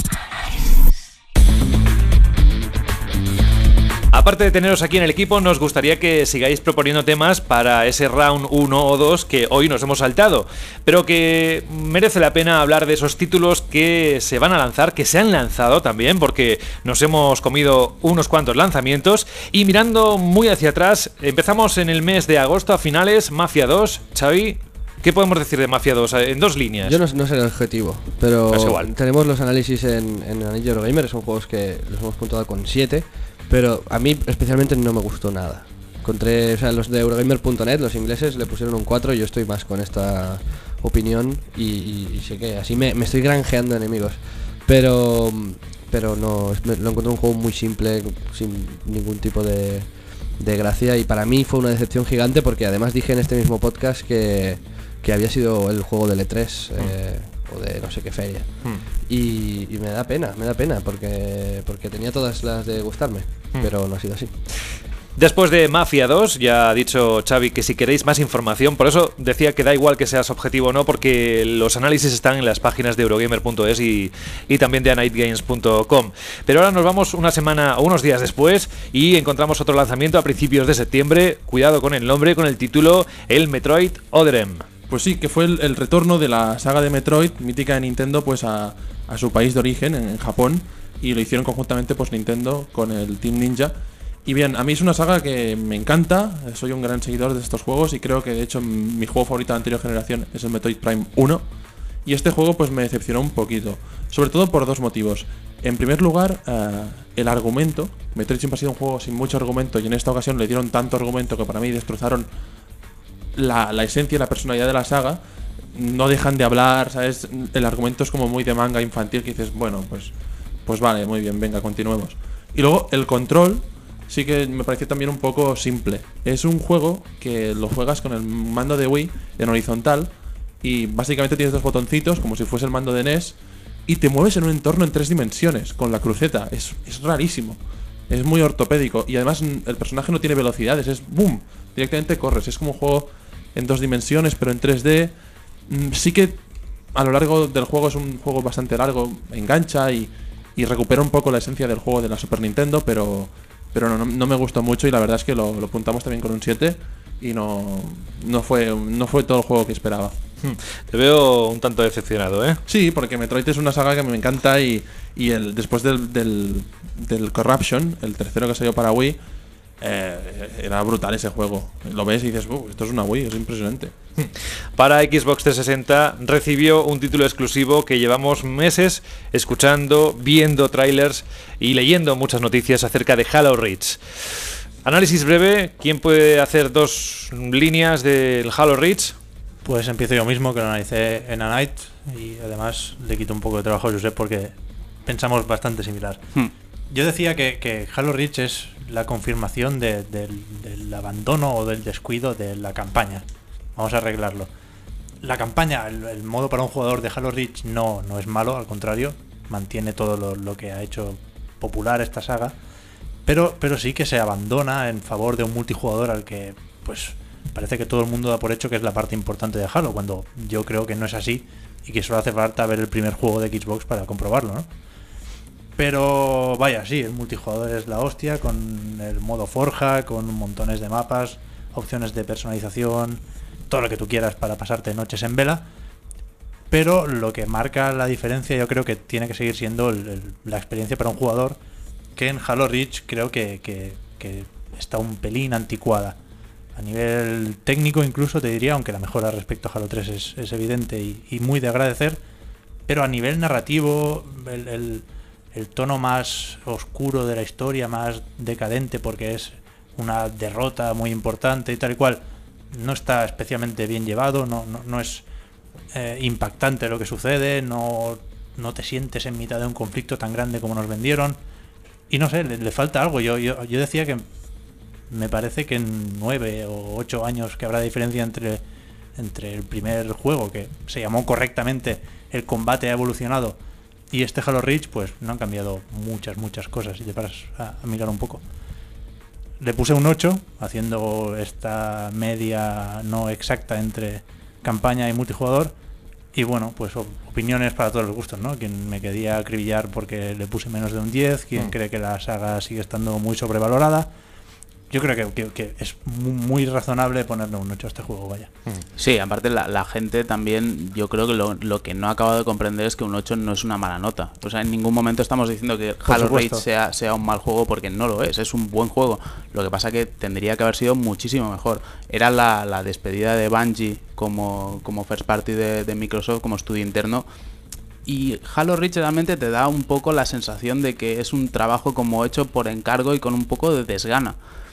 Aparte de teneros aquí en el equipo, nos gustaría que sigáis proponiendo temas para ese round 1 o 2 que hoy nos hemos saltado, pero que merece la pena hablar de esos títulos que se van a lanzar, que se han lanzado también, porque nos hemos comido unos cuantos lanzamientos. Y mirando muy hacia atrás, empezamos en el mes de agosto a finales, Mafia 2, Xavi. ¿Qué podemos decir de Mafia 2 en dos líneas? Yo no seré el objetivo, pero es igual. Tenemos los análisis en Anillo Eurogamer, son juegos que los hemos puntuado con 7, pero a mí especialmente no me gustó nada. Los de Eurogamer.net, los ingleses, le pusieron un 4 y yo estoy más con esta opinión y sé que así me estoy granjeando enemigos. Pero no, lo encuentro un juego muy simple, sin ningún tipo de gracia, y para mí fue una decepción gigante porque además dije en este mismo podcast que había sido el juego del E3 o de no sé qué feria. Y me da pena porque tenía todas las de gustarme, pero no ha sido así. Después de Mafia 2, ya ha dicho Xavi que si queréis más información, por eso decía que da igual que seas objetivo o no, porque los análisis están en las páginas de Eurogamer.es y también de anightgames.com. Pero ahora nos vamos una semana o unos días después y encontramos otro lanzamiento a principios de septiembre. Cuidado con el nombre, con el título, el Metroid Other M. Pues sí, que fue el retorno de la saga de Metroid, mítica de Nintendo, pues a su país de origen, en Japón, y lo hicieron conjuntamente pues Nintendo con el Team Ninja. Y bien, a mí es una saga que me encanta, soy un gran seguidor de estos juegos y creo que de hecho mi juego favorito de la anterior generación es el Metroid Prime 1. Y este juego pues me decepcionó un poquito, sobre todo por dos motivos. En primer lugar, el argumento. Metroid siempre ha sido un juego sin mucho argumento y en esta ocasión le dieron tanto argumento que para mí destrozaron la esencia y la personalidad de la saga. No dejan de hablar, ¿sabes? El argumento es como muy de manga infantil que dices, bueno, pues vale, muy bien, venga, continuemos. Y luego el control sí que me pareció también un poco simple. Es un juego que lo juegas con el mando de Wii en horizontal y básicamente tienes dos botoncitos como si fuese el mando de NES y te mueves en un entorno en 3 dimensiones con la cruceta. Es rarísimo. Es muy ortopédico y además el personaje no tiene velocidades, es boom, directamente corres. Es como un juego en 2 dimensiones pero en 3D. Sí que a lo largo del juego es un juego bastante largo, engancha y recupera un poco la esencia del juego de la Super Nintendo, pero no me gustó mucho y la verdad es que lo apuntamos también con un 7 y no fue todo el juego que esperaba. Te veo un tanto decepcionado, ¿eh? Sí, porque Metroid es una saga que me encanta y después del Corruption, el tercero que salió para Wii, era brutal ese juego. Lo ves y dices, esto es una Wii, es impresionante. Para Xbox 360 recibió un título exclusivo que llevamos meses escuchando, viendo trailers y leyendo muchas noticias acerca de Halo Reach. Análisis breve, ¿quién puede hacer 2 líneas del Halo Reach? Pues empiezo yo mismo, que lo analicé en A Night y además le quito un poco de trabajo a Josep porque pensamos bastante similar. Yo decía que Halo Reach es la confirmación del abandono o del descuido de la campaña. Vamos a arreglarlo. La campaña, el modo para un jugador de Halo Reach no es malo, al contrario, mantiene todo lo que ha hecho popular esta saga, pero sí que se abandona en favor de un multijugador al que pues parece que todo el mundo da por hecho que es la parte importante de Halo, cuando yo creo que no es así y que solo hace falta ver el primer juego de Xbox para comprobarlo, ¿no? Pero vaya, sí, el multijugador es la hostia, con el modo forja, con montones de mapas, opciones de personalización, todo lo que tú quieras para pasarte noches en vela. Pero lo que marca la diferencia yo creo que tiene que seguir siendo la experiencia para un jugador, que en Halo Reach creo que está un pelín anticuada. A nivel técnico incluso te diría, aunque la mejora respecto a Halo 3 es evidente y muy de agradecer, pero a nivel narrativo, el tono más oscuro de la historia, más decadente porque es una derrota muy importante y tal y cual, no está especialmente bien llevado, no es impactante lo que sucede, no te sientes en mitad de un conflicto tan grande como nos vendieron y no sé, le falta algo. Yo decía que me parece que en 9 o 8 años que habrá diferencia entre el primer juego, que se llamó correctamente El combate ha evolucionado, y este Halo Reach, pues no han cambiado muchas cosas, si te paras a mirar un poco. Le puse un 8, haciendo esta media no exacta entre campaña y multijugador. Y bueno, pues opiniones para todos los gustos, ¿no? Quien me quería acribillar porque le puse menos de un 10, quien cree que la saga sigue estando muy sobrevalorada. Yo creo que es muy razonable ponerle un 8 a este juego, vaya. Sí, aparte la gente también, yo creo que lo que no ha acabado de comprender es que un 8 no es una mala nota. O sea, en ningún momento estamos diciendo que Halo Reach sea un mal juego, porque no lo es un buen juego. Lo que pasa que tendría que haber sido muchísimo mejor. Era la despedida de Bungie como first party de Microsoft, como estudio interno. Y Halo Reach realmente te da un poco la sensación de que es un trabajo como hecho por encargo y con un poco de desgana.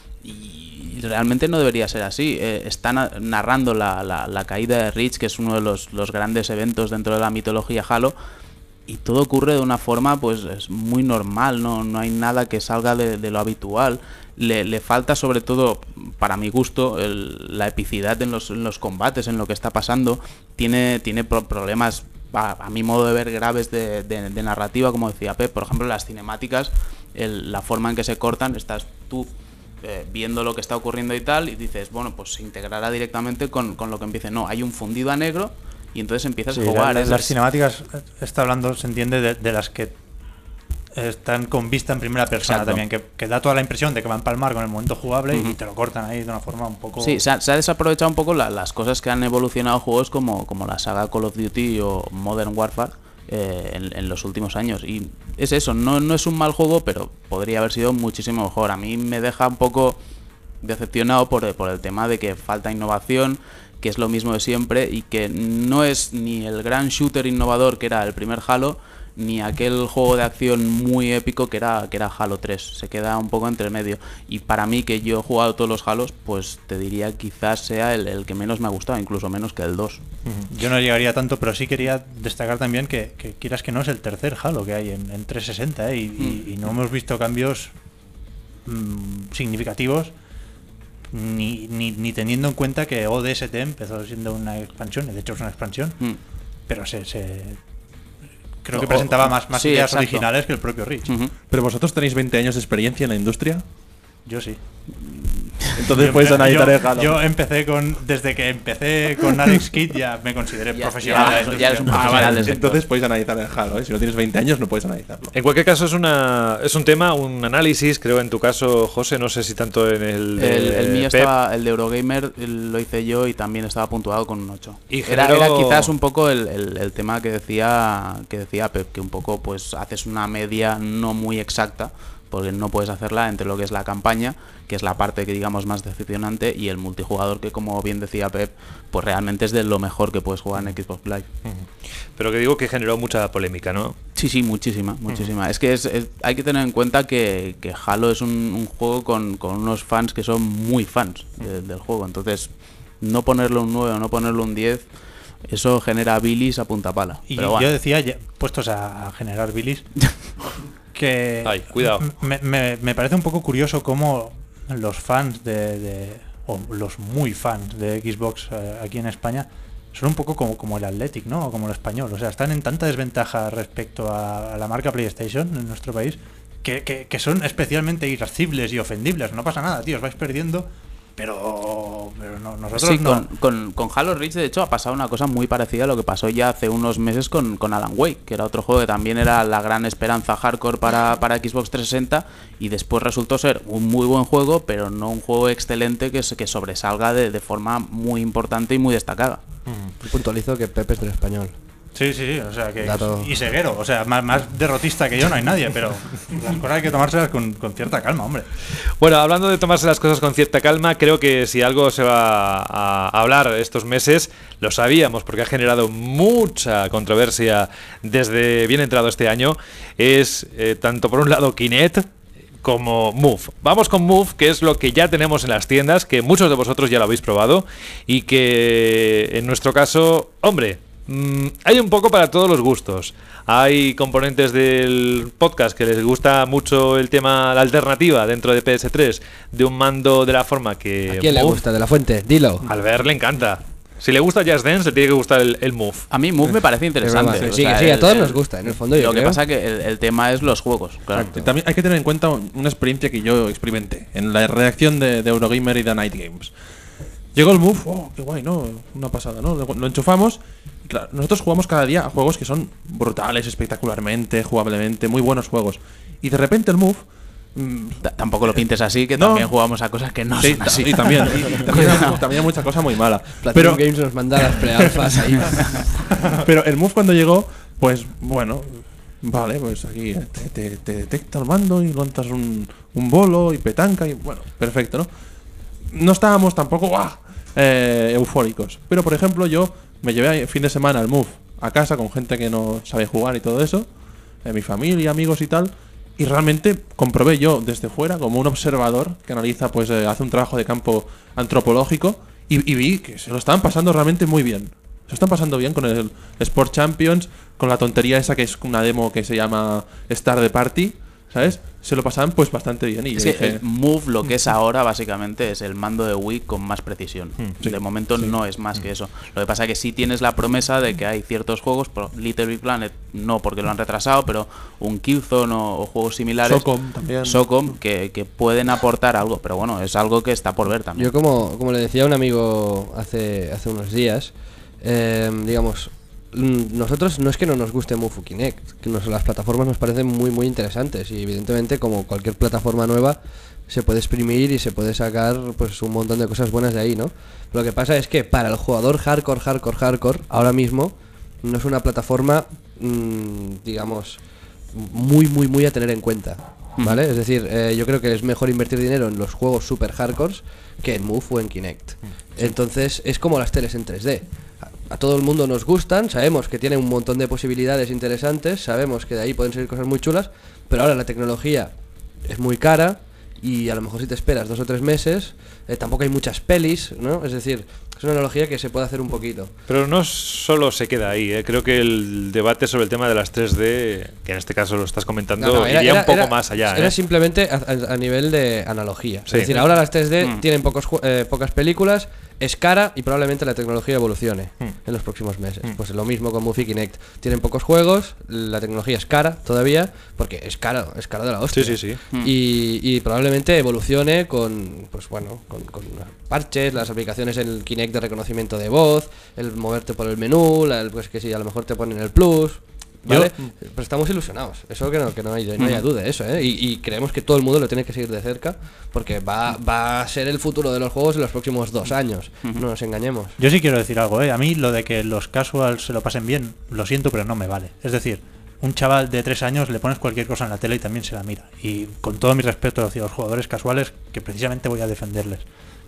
Y realmente no debería ser así. Está narrando la caída de Reach, que es uno de los grandes eventos dentro de la mitología Halo, y todo ocurre de una forma pues es muy normal, no hay nada que salga de lo habitual. Le falta, sobre todo, para mi gusto, la epicidad en los combates, en lo que está pasando. Tiene problemas, a mi modo de ver, graves de narrativa, como decía Pep. Por ejemplo, las cinemáticas, la forma en que se cortan, estás tú viendo lo que está ocurriendo y tal, y dices, bueno, pues se integrará directamente con lo que empiece. No, hay un fundido a negro y entonces empiezas a jugar. Las cinemáticas, está hablando, se entiende, de las que están con vista en primera persona. Exacto. También, que da toda la impresión de que va a empalmar con el momento jugable y te lo cortan ahí de una forma un poco... Sí, se ha desaprovechado un poco las cosas que han evolucionado juegos como la saga Call of Duty o Modern Warfare en los últimos años. Y es eso, no es un mal juego, pero podría haber sido muchísimo mejor. A mí me deja un poco decepcionado por el tema de que falta innovación, que es lo mismo de siempre y que no es ni el gran shooter innovador que era el primer Halo, ni aquel juego de acción muy épico que era Halo 3. Se queda un poco entre medio. Y para mí, que yo he jugado todos los Halos, pues te diría quizás sea el que menos me ha gustado, incluso menos que el 2. Yo no llegaría tanto, pero sí quería destacar también que quieras que no, es el tercer Halo que hay en 360, y no hemos visto cambios significativos, ni teniendo en cuenta que ODST empezó siendo una expansión, de hecho es una expansión, pero creo que presentaba más sí, ideas exacto. originales que el propio Reach. ¿Pero vosotros tenéis 20 años de experiencia en la industria? Yo sí. Entonces puedes analizar el Halo. Yo desde que empecé con Alex Kidd ya me consideré profesional de la industria. Ya eres un profesional. Entonces puedes analizar el Halo, ¿eh? Si no tienes 20 años no puedes analizarlo. En cualquier caso es un tema, un análisis, creo en tu caso, José, no sé si tanto en el mío Pep. estaba, el de Eurogamer lo hice yo y también estaba puntuado con un 8. Y era quizás un poco el tema que decía Pep, que un poco pues haces una media no muy exacta, porque no puedes hacerla entre lo que es la campaña, que es la parte que digamos más decepcionante, y el multijugador, que como bien decía Pep, pues realmente es de lo mejor que puedes jugar en Xbox Live. Pero que digo que generó mucha polémica, ¿no? Sí, muchísima. Es que hay que tener en cuenta que Halo es un juego con unos fans que son muy fans del juego, entonces no ponerle un 9 o no ponerle un 10, eso genera bilis a punta pala. Y pero bueno. yo decía, puestos a generar bilis, que cuidado. Me parece un poco curioso cómo los fans o los muy fans de Xbox aquí en España son un poco como el Athletic, ¿no? O como el Español. O sea, están en tanta desventaja respecto a la marca PlayStation en nuestro país que son especialmente irascibles y ofendibles. No pasa nada, tío, os vais perdiendo. Pero no, nosotros sí, no. Con Halo Reach, de hecho, ha pasado una cosa muy parecida a lo que pasó ya hace unos meses con Alan Wake, que era otro juego que también era la gran esperanza hardcore para Xbox 360, y después resultó ser un muy buen juego, pero no un juego excelente que sobresalga de forma muy importante y muy destacada. Puntualizo que Pepe es del Español. Sí, o sea que y ceguero, o sea, más derrotista que yo no hay nadie, pero las cosas hay que tomárselas con cierta calma, hombre. Bueno, hablando de tomarse las cosas con cierta calma, creo que si algo se va a hablar estos meses, lo sabíamos porque ha generado mucha controversia desde bien entrado este año, es tanto por un lado Kinect como Move. Vamos con Move, que es lo que ya tenemos en las tiendas, que muchos de vosotros ya lo habéis probado y que en nuestro caso, hombre, hay un poco para todos los gustos. Hay componentes del podcast que les gusta mucho el tema, la alternativa dentro de PS3 de un mando de la forma que... ¿A quién le gusta? De la fuente, dilo. Al ver le encanta. Si le gusta Just Dance, le tiene que gustar el Move. A mí Move me parece interesante. Sí, a todos nos gusta, en el fondo. Lo que pasa es que el tema es los juegos, claro. También hay que tener en cuenta una experiencia que yo experimenté en la redacción de Eurogamer y The Night Games. Llegó el Move, qué guay, ¿no? Una pasada, ¿no? Lo enchufamos. Y claro, nosotros jugamos cada día a juegos que son brutales, espectacularmente, jugablemente, muy buenos juegos. Y de repente el Move... Tampoco lo pintes así, que también jugamos a cosas que no son así. Y también hay mucha cosa muy mala. Platinum Games nos manda las pre-alfas ahí. Pero el Move cuando llegó, pues bueno, vale, pues aquí te detecta el mando y lanzas un bolo y petanca y bueno, perfecto, ¿no? No estábamos tampoco eufóricos. Pero por ejemplo yo me llevé el fin de semana el Move a casa con gente que no sabe jugar y todo eso, mi familia, amigos y tal. Y realmente comprobé yo desde fuera, como un observador que analiza, pues hace un trabajo de campo antropológico, y vi que se lo estaban pasando realmente muy bien. Se están pasando bien con el Sport Champions, con la tontería esa que es una demo que se llama Star the Party, ¿sabes? Se lo pasaban pues bastante bien. Y es que el Move, lo que es ahora, básicamente, es el mando de Wii con más precisión. Sí. De momento no es más que eso. Lo que pasa es que sí tienes la promesa de que hay ciertos juegos, Little Big Planet no porque lo han retrasado, pero un Killzone o juegos similares, Socom también. Socom, que pueden aportar algo, pero bueno, es algo que está por ver también. Yo como le decía a un amigo hace unos días, digamos, nosotros no es que no nos guste Move o Kinect, que las plataformas nos parecen muy muy interesantes y evidentemente como cualquier plataforma nueva se puede exprimir y se puede sacar pues un montón de cosas buenas de ahí, ¿no? Lo que pasa es que para el jugador hardcore ahora mismo no es una plataforma digamos muy a tener en cuenta, ¿vale? Es decir, yo creo que es mejor invertir dinero en los juegos super hardcores que en Move o en Kinect. Entonces es como las teles en 3D. A todo el mundo nos gustan, sabemos que tienen un montón de posibilidades interesantes, sabemos que de ahí pueden salir cosas muy chulas, pero ahora la tecnología es muy cara y a lo mejor si te esperas 2 o 3 meses, tampoco hay muchas pelis, ¿no? Es decir, es una analogía que se puede hacer un poquito. Pero no solo se queda ahí, ¿eh? Creo que el debate sobre el tema de las 3D, que en este caso lo estás comentando, iría un poco más allá. Era simplemente a nivel de analogía. Sí. Es decir, ahora las 3D tienen pocas películas, es cara y probablemente la tecnología evolucione en los próximos meses. Pues lo mismo con Move y Kinect. Tienen pocos juegos, la tecnología es cara todavía, porque es caro de la hostia. Sí. Y probablemente evolucione con parches, las aplicaciones en el Kinect de reconocimiento de voz, el moverte por el menú, pues que sí, a lo mejor te ponen el plus, ¿vale? Pero estamos ilusionados, eso que no haya duda de eso, ¿eh? Y creemos que todo el mundo lo tiene que seguir de cerca, porque va a ser el futuro de los juegos en los próximos 2 años, no nos engañemos. Yo sí quiero decir algo, ¿eh? A mí lo de que los casuals se lo pasen bien, lo siento, pero no me vale. Es decir, un chaval de 3 años le pones cualquier cosa en la tele y también se la mira. Y con todo mi respeto hacia los jugadores casuales, que precisamente voy a defenderles.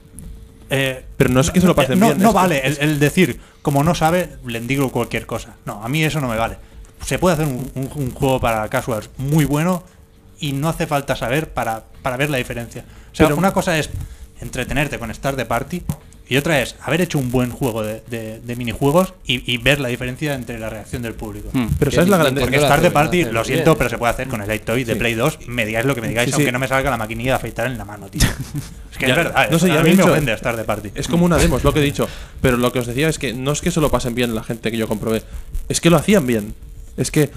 Pero no es que se lo pasen bien. No vale el decir, como no sabe, le digo cualquier cosa. No, a mí eso no me vale. Se puede hacer un juego para casuals muy bueno y no hace falta saber para ver la diferencia. O sea, una cosa es entretenerte con Star the Party y otra es haber hecho un buen juego de minijuegos y ver la diferencia entre la reacción del público. Pero ¿sabes la grandeza? Porque Star the Party, lo siento, pero se puede hacer con el iToy de Play 2. Me digáis lo que me digáis, Sí. aunque no me salga la maquinilla de afeitar en la mano, tío. Es que Ya, es verdad. no sé, ya a lo he mí me dicho. ofende Star the Party. Es como una demo, es lo que he dicho. Pero lo que os decía es que no es que se lo pasen bien la gente que yo comprobé, es que lo hacían bien. Es que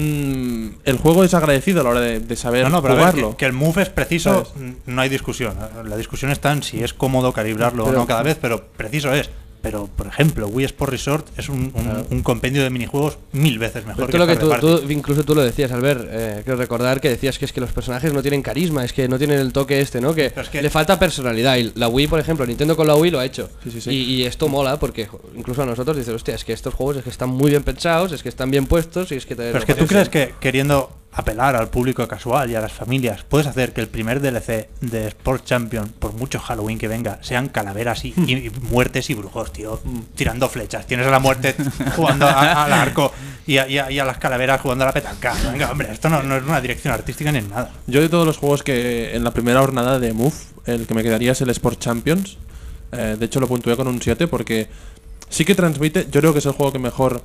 el juego es agradecido a la hora de saber pero a ver, jugarlo. que el move es preciso, ¿sabes? no hay discusión. La discusión está en si es cómodo calibrarlo o no cada vez, pero preciso es. Pero, por ejemplo, Wii Sport Resort es un compendio de minijuegos 1000 veces mejor Pero que lo que Star the Party. incluso tú lo decías, Albert, quiero recordar que decías que es que los personajes no tienen carisma, es que no tienen el toque ¿no? Que, Pero es que le falta personalidad. Y la Wii, por ejemplo, Nintendo con la Wii lo ha hecho. Sí. Y esto mola porque incluso a nosotros dices, hostia, es que estos juegos es que están muy bien pensados, es que están bien puestos y es que Pero es que tú crees que queriendo apelar al público casual y a las familias, puedes hacer que el primer DLC de Sport Champion, por mucho Halloween que venga, sean calaveras y muertes y brujos, tío, tirando flechas. Tienes a la muerte jugando al arco y a las calaveras jugando a la petanca. Venga, hombre, esto no es una dirección artística ni en nada. Yo de todos los juegos que en la primera jornada de Move, el que me quedaría es el Sport Champions. De hecho lo puntué con un 7 porque sí que transmite, yo creo que es el juego que mejor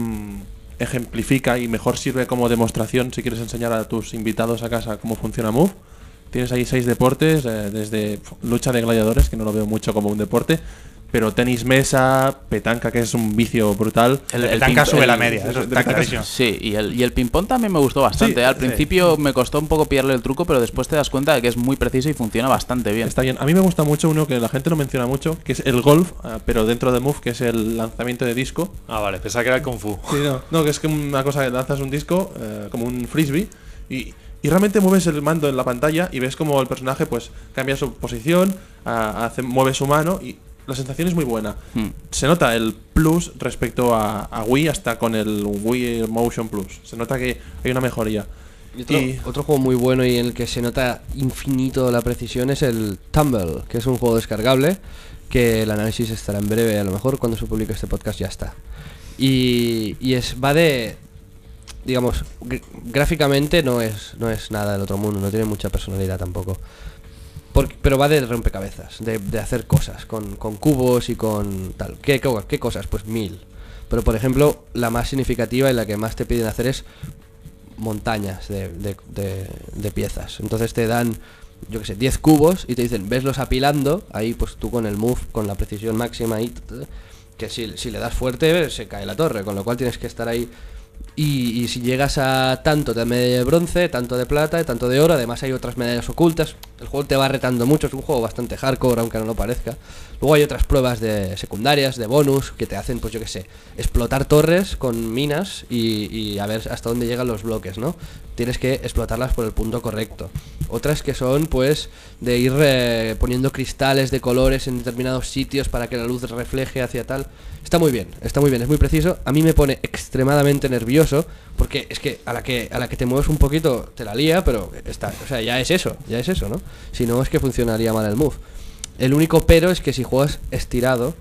ejemplifica y mejor sirve como demostración si quieres enseñar a tus invitados a casa cómo funciona Move. Tienes ahí 6 deportes, desde lucha de gladiadores, que no lo veo mucho como un deporte, pero tenis mesa, petanca, que es un vicio brutal. El petanca sube la media, eso está clarísimo. Sí, y el ping-pong también me gustó bastante. Sí, Al principio me costó un poco pillarle el truco, pero después te das cuenta de que es muy preciso y funciona bastante bien. Está bien. A mí me gusta mucho uno que la gente no menciona mucho, que es el golf, pero dentro de Move, que es el lanzamiento de disco. Ah, vale, pensaba que era el Kung Fu. Sí, no, que es que una cosa que lanzas un disco, como un frisbee, y realmente mueves el mando en la pantalla y ves como el personaje pues cambia su posición, mueve su mano y la sensación es muy buena. Se nota el plus respecto a Wii, hasta con el Wii Motion Plus. Se nota que hay una mejoría. Y otro juego muy bueno y en el que se nota infinito la precisión es el Tumble, que es un juego descargable, que el análisis estará en breve, a lo mejor cuando se publique este podcast ya está. Y va de, digamos, gráficamente no es nada del otro mundo, no tiene mucha personalidad tampoco. Pero va de rompecabezas, de hacer cosas con cubos y con tal. ¿Qué cosas? Pues 1000. Pero por ejemplo, la más significativa y la que más te piden hacer es montañas de piezas. Entonces te dan, yo que sé, 10 cubos y te dicen, veslos apilando, ahí pues tú con el move, con la precisión máxima y que si le das fuerte se cae la torre, con lo cual tienes que estar ahí. Y si llegas a tanto de medalla de bronce, tanto de plata y tanto de oro, además hay otras medallas ocultas. El juego te va retando mucho, es un juego bastante hardcore, aunque no lo parezca. Luego hay otras pruebas de secundarias, de bonus, que te hacen, pues yo que sé, explotar torres con minas y a ver hasta dónde llegan los bloques, ¿no? Tienes que explotarlas por el punto correcto. Otras que son, pues, de ir poniendo cristales de colores en determinados sitios para que la luz refleje hacia tal. Está muy bien, es muy preciso. A mí me pone extremadamente nervioso, porque es que a la que te mueves un poquito te la lía, pero o sea, ya es eso, ¿no? Si no, es que funcionaría mal el move. El único pero es que si juegas estirado,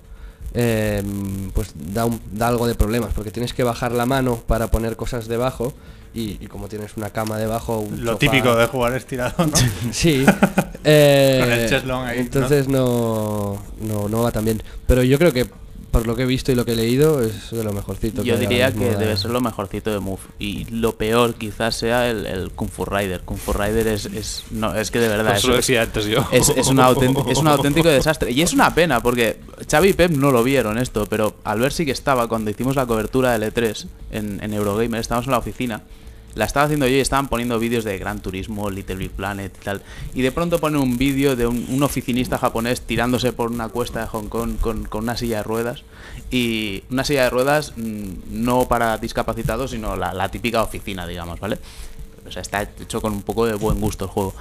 pues da algo de problemas, porque tienes que bajar la mano para poner cosas debajo. Y como tienes una cama debajo, lo sofá, típico de jugar estirado, ¿no? Sí. Con el chest long ahí, entonces no va tan bien. Pero yo creo que por lo que he visto y lo que he leído es de lo mejorcito. Yo diría que debe ser lo mejorcito de Move. Y lo peor quizás sea el Kung Fu Rider. Kung Fu Rider es que de verdad eso lo decía antes yo. Es un auténtico desastre. Y es una pena porque Xavi y Pep no lo vieron esto, pero Albert sí que estaba cuando hicimos la cobertura del E3 en Eurogamer. Estábamos en la oficina. La estaba haciendo yo y estaban poniendo vídeos de Gran Turismo, Little Big Planet y tal. Y de pronto ponen un vídeo de un oficinista japonés tirándose por una cuesta de Hong Kong con una silla de ruedas. Y una silla de ruedas no para discapacitados, sino la típica oficina, digamos, ¿vale? O sea, está hecho con un poco de buen gusto el juego.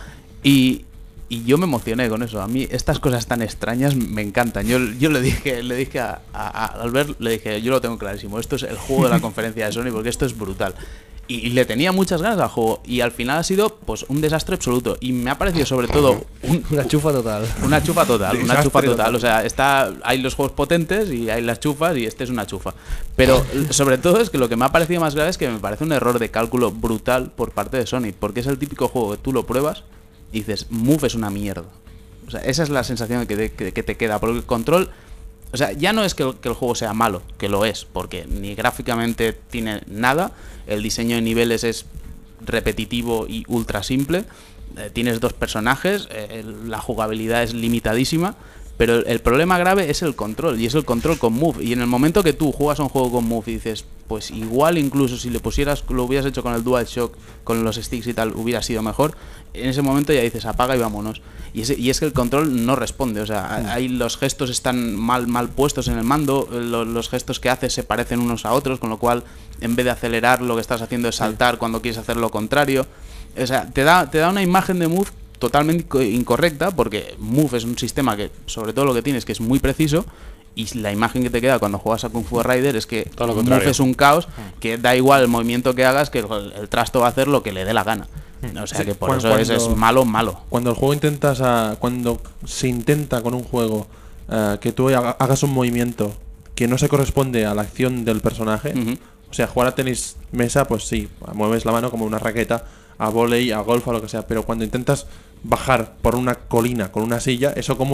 Y yo me emocioné con eso. A mí estas cosas tan extrañas me encantan. Yo le dije a Albert, le dije, yo lo tengo clarísimo. Esto es el juego de la conferencia de Sony porque esto es brutal. Y le tenía muchas ganas al juego. Y al final ha sido pues un desastre absoluto. Y me ha parecido sobre todo una chufa total. Una chufa total. O sea, hay los juegos potentes y hay las chufas y este es una chufa. Pero sobre todo es que lo que me ha parecido más grave es que me parece un error de cálculo brutal por parte de Sony. Porque es el típico juego que tú lo pruebas y dices, Move es una mierda. O sea, esa es la sensación que te queda. Porque el control... O sea, ya no es que el juego sea malo, que lo es, porque ni gráficamente tiene nada, el diseño de niveles es repetitivo y ultra simple, tienes 2 personajes, la jugabilidad es limitadísima, pero el problema grave es el control, y es el control con Move. Y en el momento que tú juegas a un juego con Move y dices, pues igual incluso si lo hubieras hecho con el DualShock, con los sticks y tal, hubiera sido mejor, en ese momento ya dices, apaga y vámonos. Y es que el control no responde, o sea, los gestos están mal puestos en el mando, los gestos que haces se parecen unos a otros, con lo cual en vez de acelerar lo que estás haciendo es saltar cuando quieres hacer lo contrario. O sea, te da una imagen de Move totalmente incorrecta, porque Move es un sistema que sobre todo lo que tiene es que es muy preciso, y la imagen que te queda cuando juegas a Kung Fu Rider es que Move es un caos, que da igual el movimiento que hagas, que el trasto va a hacer lo que le dé la gana. O sea, que por eso es malo. Cuando el juego cuando se intenta con un juego que tú hagas un movimiento que no se corresponde a la acción del personaje, o sea, jugar a tenis mesa, pues sí, mueves la mano como una raqueta, a vóley, a golf, a lo que sea, pero cuando intentas bajar por una colina con una silla, eso como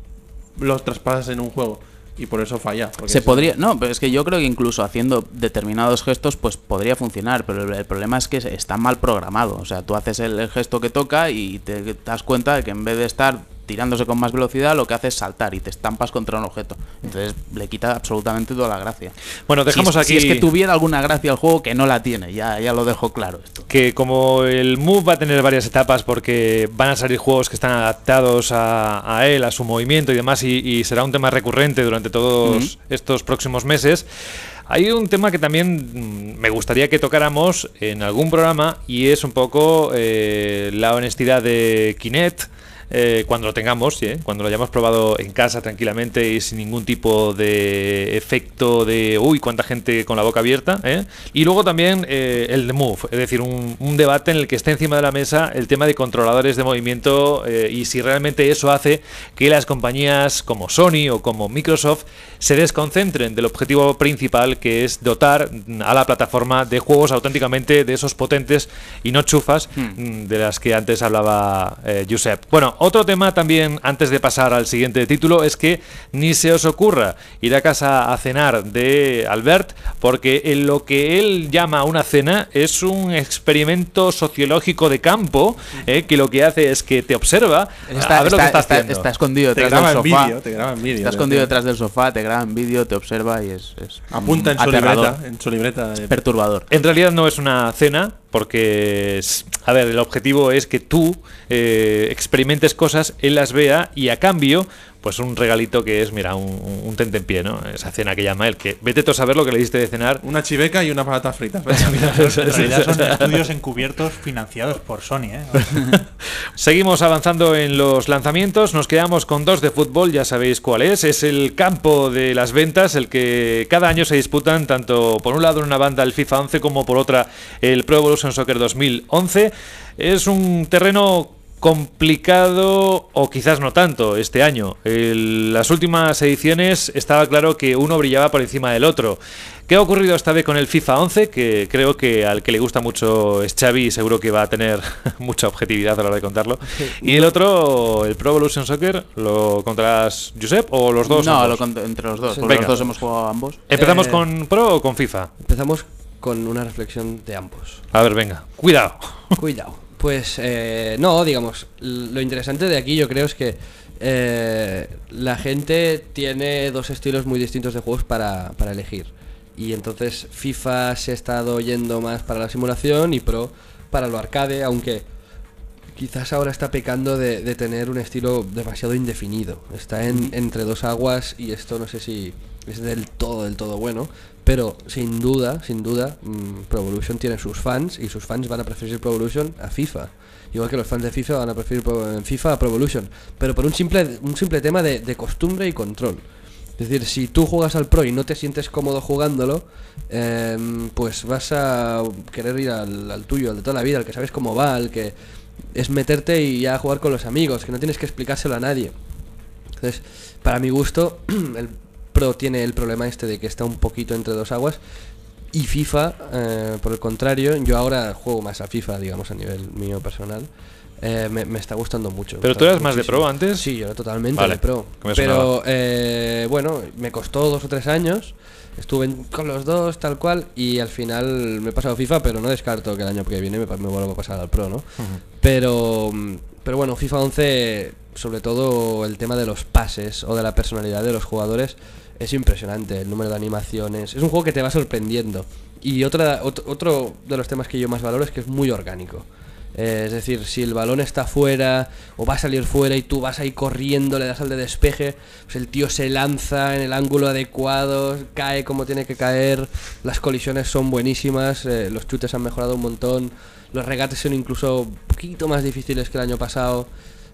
lo traspasas en un juego. Y por eso falla. No, pero es que yo creo que incluso haciendo determinados gestos pues podría funcionar, pero el problema es que está mal programado. O sea, tú haces el gesto que toca y te das cuenta de que en vez de estar tirándose con más velocidad, lo que hace es saltar y te estampas contra un objeto. Entonces le quita absolutamente toda la gracia. Bueno, dejamos aquí... Si es que tuviera alguna gracia el juego, que no la tiene, ya lo dejo claro esto. Que como el Move va a tener varias etapas porque van a salir juegos que están adaptados a él, a su movimiento y demás, y será un tema recurrente durante todos estos próximos meses. Hay un tema que también me gustaría que tocáramos en algún programa, y es un poco la honestidad de Kinect. Cuando lo tengamos, cuando lo hayamos probado en casa tranquilamente y sin ningún tipo de efecto de uy, cuánta gente con la boca abierta, y luego también el de Move, es decir, un debate en el que esté encima de la mesa el tema de controladores de movimiento, y si realmente eso hace que las compañías como Sony o como Microsoft se desconcentren del objetivo principal, que es dotar a la plataforma de juegos auténticamente de esos potentes y no chufas de las que antes hablaba Josep. Bueno, Bueno, otro tema también, antes de pasar al siguiente título, es que ni se os ocurra ir a casa a cenar de Albert, porque en lo que él llama una cena es un experimento sociológico de campo, que lo que hace es que te observa a ver lo que está haciendo. Está escondido detrás del sofá. Te graba en vídeo. Está escondido detrás del sofá, te graba en vídeo, te observa y es apunta en su libreta. Es perturbador. En realidad no es una cena, porque, a ver, el objetivo es que tú experimentes cosas, él las vea y a cambio, pues un regalito que es, mira, un tentempié, ¿no? Esa cena que llama él, que vete tú a saber lo que le diste de cenar. Una chiveca y unas patatas fritas. En realidad son estudios encubiertos financiados por Sony, ¿eh? Seguimos avanzando en los lanzamientos, nos quedamos con 2 de fútbol, ya sabéis cuál es el campo de las ventas, el que cada año se disputan, tanto por un lado en una banda el FIFA 11 como por otra el Pro Evolution Soccer 2011. Es un terreno complicado, o quizás no tanto, este año. Las últimas ediciones estaba claro que uno brillaba por encima del otro. ¿Qué ha ocurrido esta vez con el FIFA 11? Que creo que al que le gusta mucho es Xavi y seguro que va a tener mucha objetividad a la hora de contarlo. Y el otro, el Pro Evolution Soccer, ¿lo contarás, Josep, o los dos? No, entre los dos, porque los dos hemos jugado ambos. ¿Empezamos con Pro o con FIFA? Empezamos con una reflexión de ambos. A ver, venga, cuidado. Cuidado. Pues no, digamos, lo interesante de aquí yo creo es que la gente tiene 2 estilos muy distintos de juegos para elegir. Y entonces FIFA se ha estado yendo más para la simulación y Pro para lo arcade, aunque quizás ahora está pecando de tener un estilo demasiado indefinido. Está entre 2 aguas y esto no sé si es del todo bueno. Pero sin duda, Pro Evolution tiene sus fans y sus fans van a preferir Pro Evolution a FIFA. Igual que los fans de FIFA van a preferir FIFA a Pro Evolution. Pero por un simple tema de costumbre y control. Es decir, si tú juegas al Pro y no te sientes cómodo jugándolo, pues vas a querer ir al tuyo, al de toda la vida, al que sabes cómo va, al que es meterte y ya jugar con los amigos, que no tienes que explicárselo a nadie. Entonces, para mi gusto, el Pro tiene el problema este de que está un poquito entre 2 aguas. Y FIFA, por el contrario, yo ahora juego más a FIFA, digamos, a nivel mío personal. Me está gustando mucho. ¿Pero tú eras más de Pro antes? Sí, yo era totalmente de Pro. Pero, bueno, me costó 2 o 3 años. Estuve con los dos, tal cual. Y al final me he pasado FIFA, pero no descarto que el año que viene me vuelva a pasar al Pro, ¿no? Pero bueno, FIFA 11, sobre todo el tema de los pases o de la personalidad de los jugadores, es impresionante, el número de animaciones. Es un juego que te va sorprendiendo. Y otro de los temas que yo más valoro es que es muy orgánico. Es decir, si el balón está fuera o va a salir fuera y tú vas ahí corriendo, le das al de despeje, pues el tío se lanza en el ángulo adecuado, cae como tiene que caer, las colisiones son buenísimas, los chutes han mejorado un montón, los regates son incluso un poquito más difíciles que el año pasado.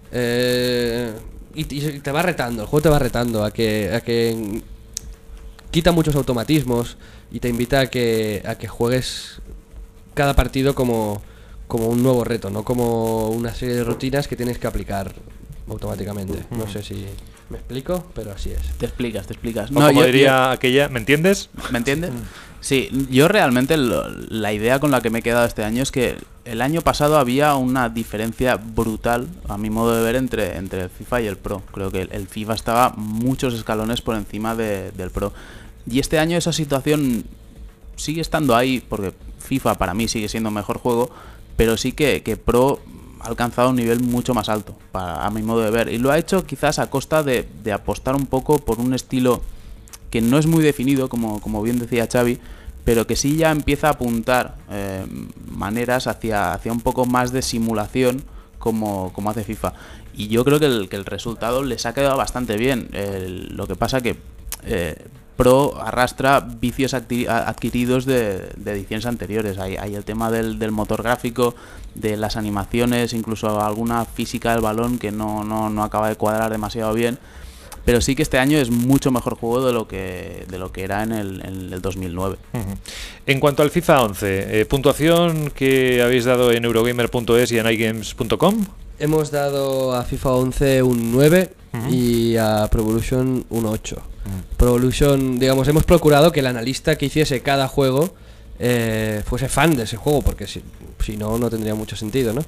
Y te va retando, el juego te va retando a que quita muchos automatismos y te invita a que juegues cada partido como un nuevo reto, no como una serie de rutinas que tienes que aplicar automáticamente. No sé si me explico, pero así es. Te explicas. No, como diría aquella, ¿me entiendes? ¿Me entiendes? Sí, yo realmente la idea con la que me he quedado este año es que el año pasado había una diferencia brutal, a mi modo de ver, entre el FIFA y el Pro. Creo que el FIFA estaba muchos escalones por encima del Pro. Y este año esa situación sigue estando ahí, porque FIFA para mí sigue siendo mejor juego, pero sí que Pro ha alcanzado un nivel mucho más alto, a mi modo de ver. Y lo ha hecho quizás a costa de apostar un poco por un estilo que no es muy definido, como bien decía Xavi, pero que sí ya empieza a apuntar maneras hacia un poco más de simulación como hace FIFA. Y yo creo que el resultado les ha quedado bastante bien. Lo que pasa que Pro arrastra vicios adquiridos de ediciones anteriores. Hay el tema del motor gráfico, de las animaciones, incluso alguna física del balón que no acaba de cuadrar demasiado bien. Pero sí que este año es mucho mejor juego de lo que era en el 2009. En cuanto al FIFA 11, puntuación que habéis dado en Eurogamer.es y en iGames.com. Hemos dado a FIFA 11 un 9 y a Pro Evolution un 8. Pro Evolution, digamos, hemos procurado que el analista que hiciese cada juego fuese fan de ese juego, porque si no tendría mucho sentido, ¿no?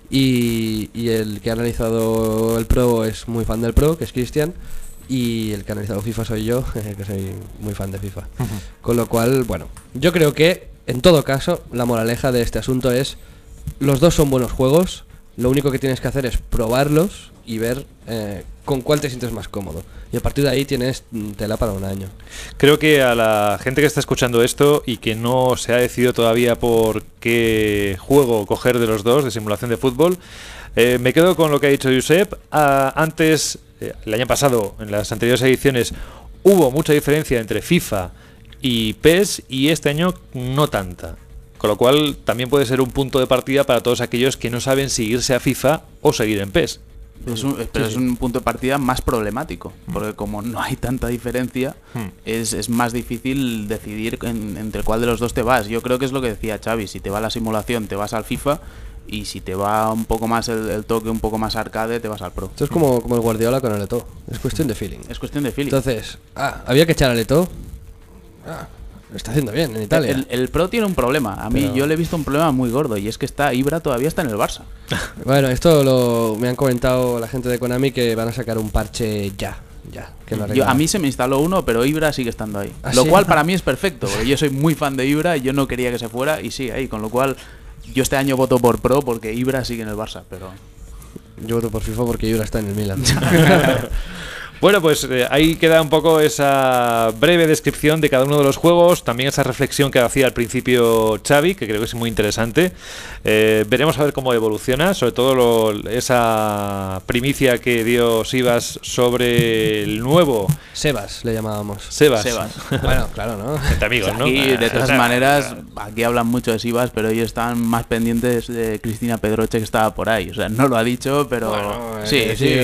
Y el que ha analizado el Pro es muy fan del Pro, que es Cristian. Y el que ha analizado FIFA soy yo, que soy muy fan de FIFA. Con lo cual, bueno, yo creo que, en todo caso, la moraleja de este asunto es: los dos son buenos juegos, lo único que tienes que hacer es probarlos y ver con cuál te sientes más cómodo. Y a partir de ahí tienes tela para un año. Creo que a la gente que está escuchando esto y que no se ha decidido todavía por qué juego coger de los dos, de simulación de fútbol, me quedo con lo que ha dicho Josep. Antes, el año pasado, en las anteriores ediciones, hubo mucha diferencia entre FIFA y PES, y este año no tanta. Con lo cual también puede ser un punto de partida para todos aquellos que no saben si irse a FIFA o seguir en PES. Pero es un punto de partida más problemático, porque como no hay tanta diferencia, es más difícil decidir entre cuál de los dos te vas. Yo creo que es lo que decía Xavi: si te va la simulación, te vas al FIFA, y si te va un poco más el toque, un poco más arcade, te vas al Pro. Esto es como el Guardiola con el Eto'o, es cuestión de feeling. Es cuestión de feeling. Entonces, había que echar al Eto'o. Lo está haciendo bien en Italia. El Pro tiene un problema. A mí yo le he visto un problema muy gordo, y es que Ibra todavía está en el Barça. Bueno, esto me han comentado la gente de Konami, que van a sacar un parche ya. Que A mí se me instaló uno, pero Ibra sigue estando ahí. Lo cual para mí es perfecto, porque yo soy muy fan de Ibra y yo no quería que se fuera, y sigue ahí. Con lo cual, yo este año voto por Pro porque Ibra sigue en el Barça, pero... Yo voto por FIFA porque Ibra está en el Milan. Bueno, pues ahí queda un poco esa breve descripción de cada uno de los juegos, también esa reflexión que hacía al principio Xavi, que creo que es muy interesante. Veremos a ver cómo evoluciona, sobre todo esa primicia que dio Sivas sobre el nuevo... Sebas le llamábamos. Sebas. Bueno, claro, ¿no? Entre amigos, ¿no? Aquí, de todas maneras, aquí hablan mucho de Sivas, pero ellos están más pendientes de Cristina Pedroche, que estaba por ahí. O sea, no lo ha dicho, pero... Bueno, sí.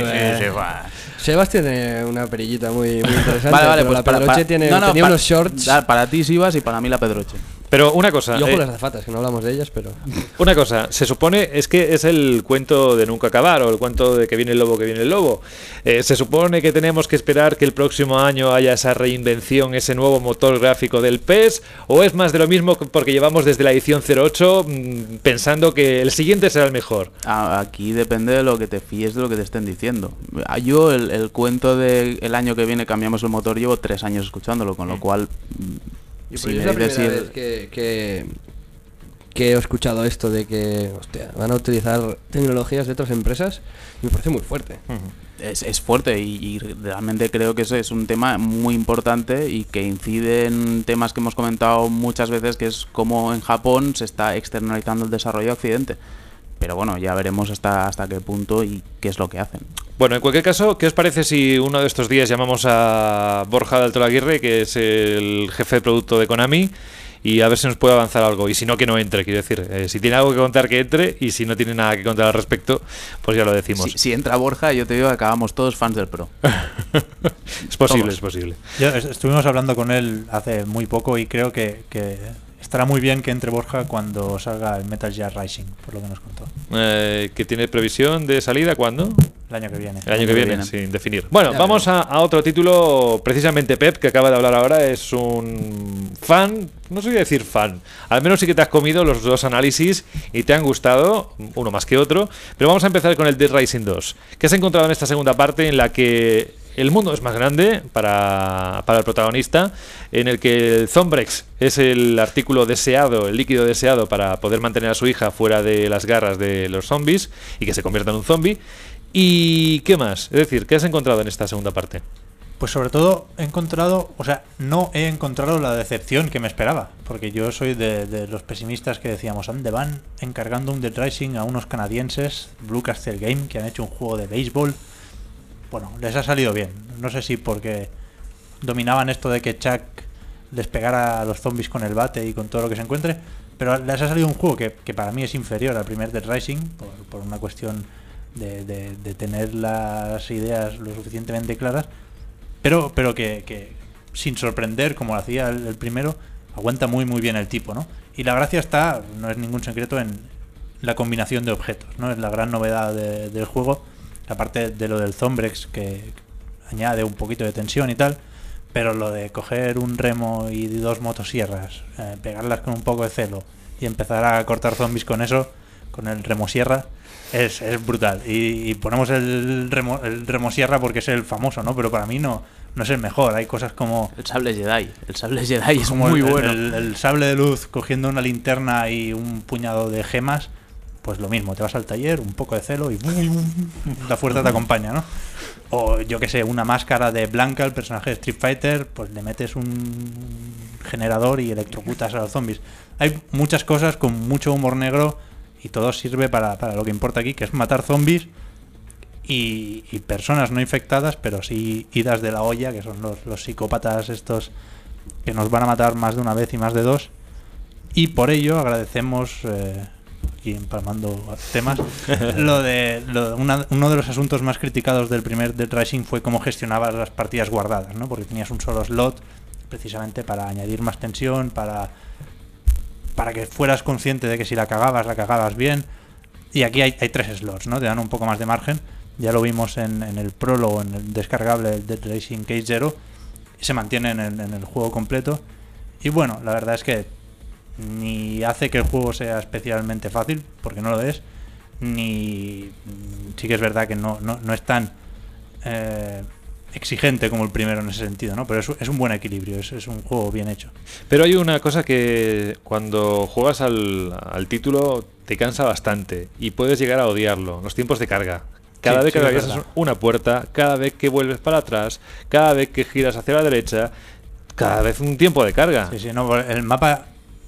Sebas tiene una perillita muy interesante. Vale, pues la Pedroche tenía unos shorts. Para ti Sivas y para mí la Pedroche. Pero una cosa... Y ojo las azafatas, que no hablamos de ellas, pero... Una cosa, se supone, es que es el cuento de nunca acabar, o el cuento de que viene el lobo, que viene el lobo. Se supone que tenemos que esperar que el próximo año haya esa reinvención, ese nuevo motor gráfico del PES, o es más de lo mismo porque llevamos desde la edición 08 pensando que el siguiente será el mejor. Aquí depende de lo que te fíes de lo que te estén diciendo. Yo el cuento de el año que viene cambiamos el motor, llevo 3 años escuchándolo, con lo cual... Es la primera vez que he escuchado esto de que van a utilizar tecnologías de otras empresas, y me parece muy fuerte. Es fuerte, y realmente creo que ese es un tema muy importante y que incide en temas que hemos comentado muchas veces, que es cómo en Japón se está externalizando el desarrollo a Occidente. Pero bueno, ya veremos hasta qué punto y qué es lo que hacen. Bueno, en cualquier caso, ¿qué os parece si uno de estos días llamamos a Borja de Altolaguirre, que es el jefe de producto de Konami, y a ver si nos puede avanzar algo? Y si no, que no entre, quiero decir. Si tiene algo que contar, que entre, y si no tiene nada que contar al respecto, pues ya lo decimos. Si entra Borja, yo te digo que acabamos todos fans del Pro. Es posible, Todos. es posible. Estuvimos hablando con él hace muy poco, y creo que estará muy bien que entre Borja cuando salga el Metal Gear Rising, por lo que nos contó. ¿Que tiene previsión de salida cuándo? El año que viene. El año que viene, sin definir. Bueno, vamos a otro título. Precisamente Pep, que acaba de hablar ahora, es un fan. No sé qué decir fan. Al menos sí que te has comido los dos análisis y te han gustado, uno más que otro. Pero vamos a empezar con el Dead Rising 2. ¿Qué has encontrado en esta segunda parte en la que el mundo es más grande para el protagonista, en el que el Zombrex es el artículo deseado, el líquido deseado para poder mantener a su hija fuera de las garras de los zombies y que se convierta en un zombie? ¿Y qué más? Es decir, ¿qué has encontrado en esta segunda parte? Pues sobre todo no he encontrado la decepción que me esperaba, porque yo soy de los pesimistas que decíamos, ¿dónde van encargando un Dead Rising a unos canadienses, Blue Castle Game, que han hecho un juego de béisbol? Bueno, les ha salido bien. No sé si porque dominaban esto de que Chuck les pegara a los zombies con el bate y con todo lo que se encuentre, pero les ha salido un juego que para mí es inferior al primer Dead Rising, por una cuestión de tener las ideas lo suficientemente claras, pero que sin sorprender, como lo hacía el primero, aguanta muy muy bien el tipo, ¿no? Y la gracia está, no es ningún secreto, en la combinación de objetos, ¿no? Es la gran novedad del juego. Aparte de lo del Zombrex, que añade un poquito de tensión y tal, pero lo de coger un remo y 2 motosierras, pegarlas con un poco de celo y empezar a cortar zombies con eso, con el remosierra, Es brutal. Y ponemos el Remosierra porque es el famoso, ¿no? Pero para mí no es el mejor. Hay cosas como... El sable Jedi. El sable Jedi es como muy bueno. El sable de luz cogiendo una linterna y un puñado de gemas, pues lo mismo. Te vas al taller, un poco de celo y la fuerza te acompaña, ¿no? O yo que sé, una máscara de Blanca, el personaje de Street Fighter, pues le metes un generador y electrocutas a los zombies. Hay muchas cosas con mucho humor negro y todo sirve para lo que importa aquí, que es matar zombies y personas no infectadas, pero sí idas de la olla, que son los psicópatas estos que nos van a matar más de una vez y más de dos. Y por ello agradecemos... aquí empalmando temas, uno de los asuntos más criticados del primer Dead Rising fue cómo gestionabas las partidas guardadas, ¿no? Porque tenías un solo slot precisamente para añadir más tensión, para que fueras consciente de que si la cagabas bien. Y aquí hay 3 slots, ¿no? Te dan un poco más de margen. Ya lo vimos en el prólogo, en el descargable Dead Rising Case Zero, y se mantiene en el juego completo. Y bueno, la verdad es que ni hace que el juego sea especialmente fácil, porque no lo es, ni sí que es verdad que no es tan exigente como el primero en ese sentido, ¿no? Pero es un buen equilibrio, es un juego bien hecho. Pero hay una cosa que cuando juegas al título te cansa bastante y puedes llegar a odiarlo, los tiempos de carga. Cada vez que atraviesas una puerta, cada vez que vuelves para atrás, cada vez que giras hacia la derecha, cada vez un tiempo de carga. Sí, no, el mapa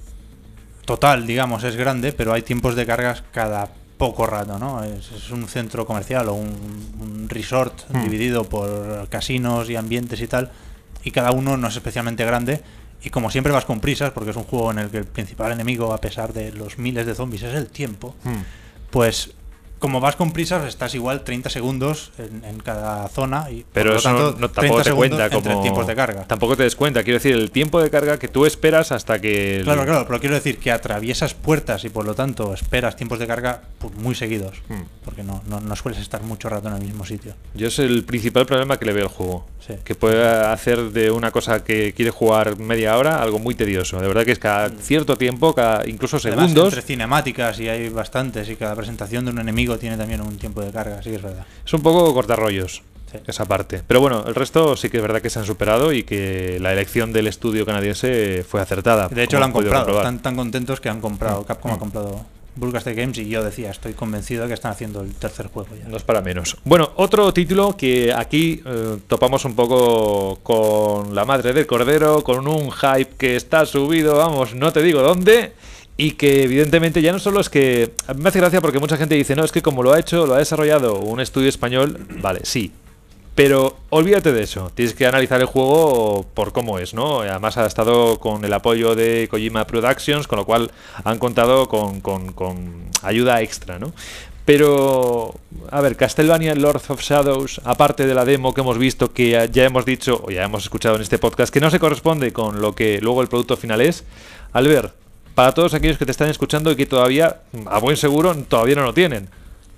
total, digamos, es grande, pero hay tiempos de cargas cada poco rato, ¿no? Es un centro comercial o un resort dividido por casinos y ambientes y tal, y cada uno no es especialmente grande, y como siempre vas con prisas, porque es un juego en el que el principal enemigo, a pesar de los miles de zombies, es el tiempo, pues... Como vas con prisas, estás igual 30 segundos en cada zona. Pero eso tampoco te cuenta como tiempos de carga. Tampoco te des cuenta. Quiero decir, el tiempo de carga que tú esperas hasta que... Claro, pero quiero decir que atraviesas puertas y por lo tanto esperas tiempos de carga pues, muy seguidos. Porque no sueles estar mucho rato en el mismo sitio. Yo es el principal problema que le veo al juego. Sí. Que puede hacer de una cosa que quiere jugar media hora algo muy tedioso. De verdad que es cada cierto tiempo, incluso segundos... Además, entre cinemáticas, y hay bastantes, y cada presentación de un enemigo tiene también un tiempo de carga, sí que es verdad. Es un poco cortarrollos, sí, esa parte. Pero bueno, el resto sí que es verdad que se han superado y que la elección del estudio canadiense fue acertada. De hecho, lo han comprado. Están tan contentos que han comprado. Capcom ha comprado Bullcaster Games y yo decía, estoy convencido de que están haciendo el tercer juego ya. No es para menos. Bueno, otro título que aquí topamos un poco con la madre del cordero, con un hype que está subido, vamos, no te digo dónde... Y que evidentemente ya no solo es que... A mí me hace gracia porque mucha gente dice, no, es que como lo ha desarrollado un estudio español, vale, sí. Pero olvídate de eso, tienes que analizar el juego por cómo es, ¿no? Además ha estado con el apoyo de Kojima Productions, con lo cual han contado con ayuda extra, ¿no? Pero, a ver, Castlevania Lords of Shadows, aparte de la demo que hemos visto, que ya hemos dicho, o ya hemos escuchado en este podcast, que no se corresponde con lo que luego el producto final es, Albert, para todos aquellos que te están escuchando y que todavía, a buen seguro, todavía no lo tienen.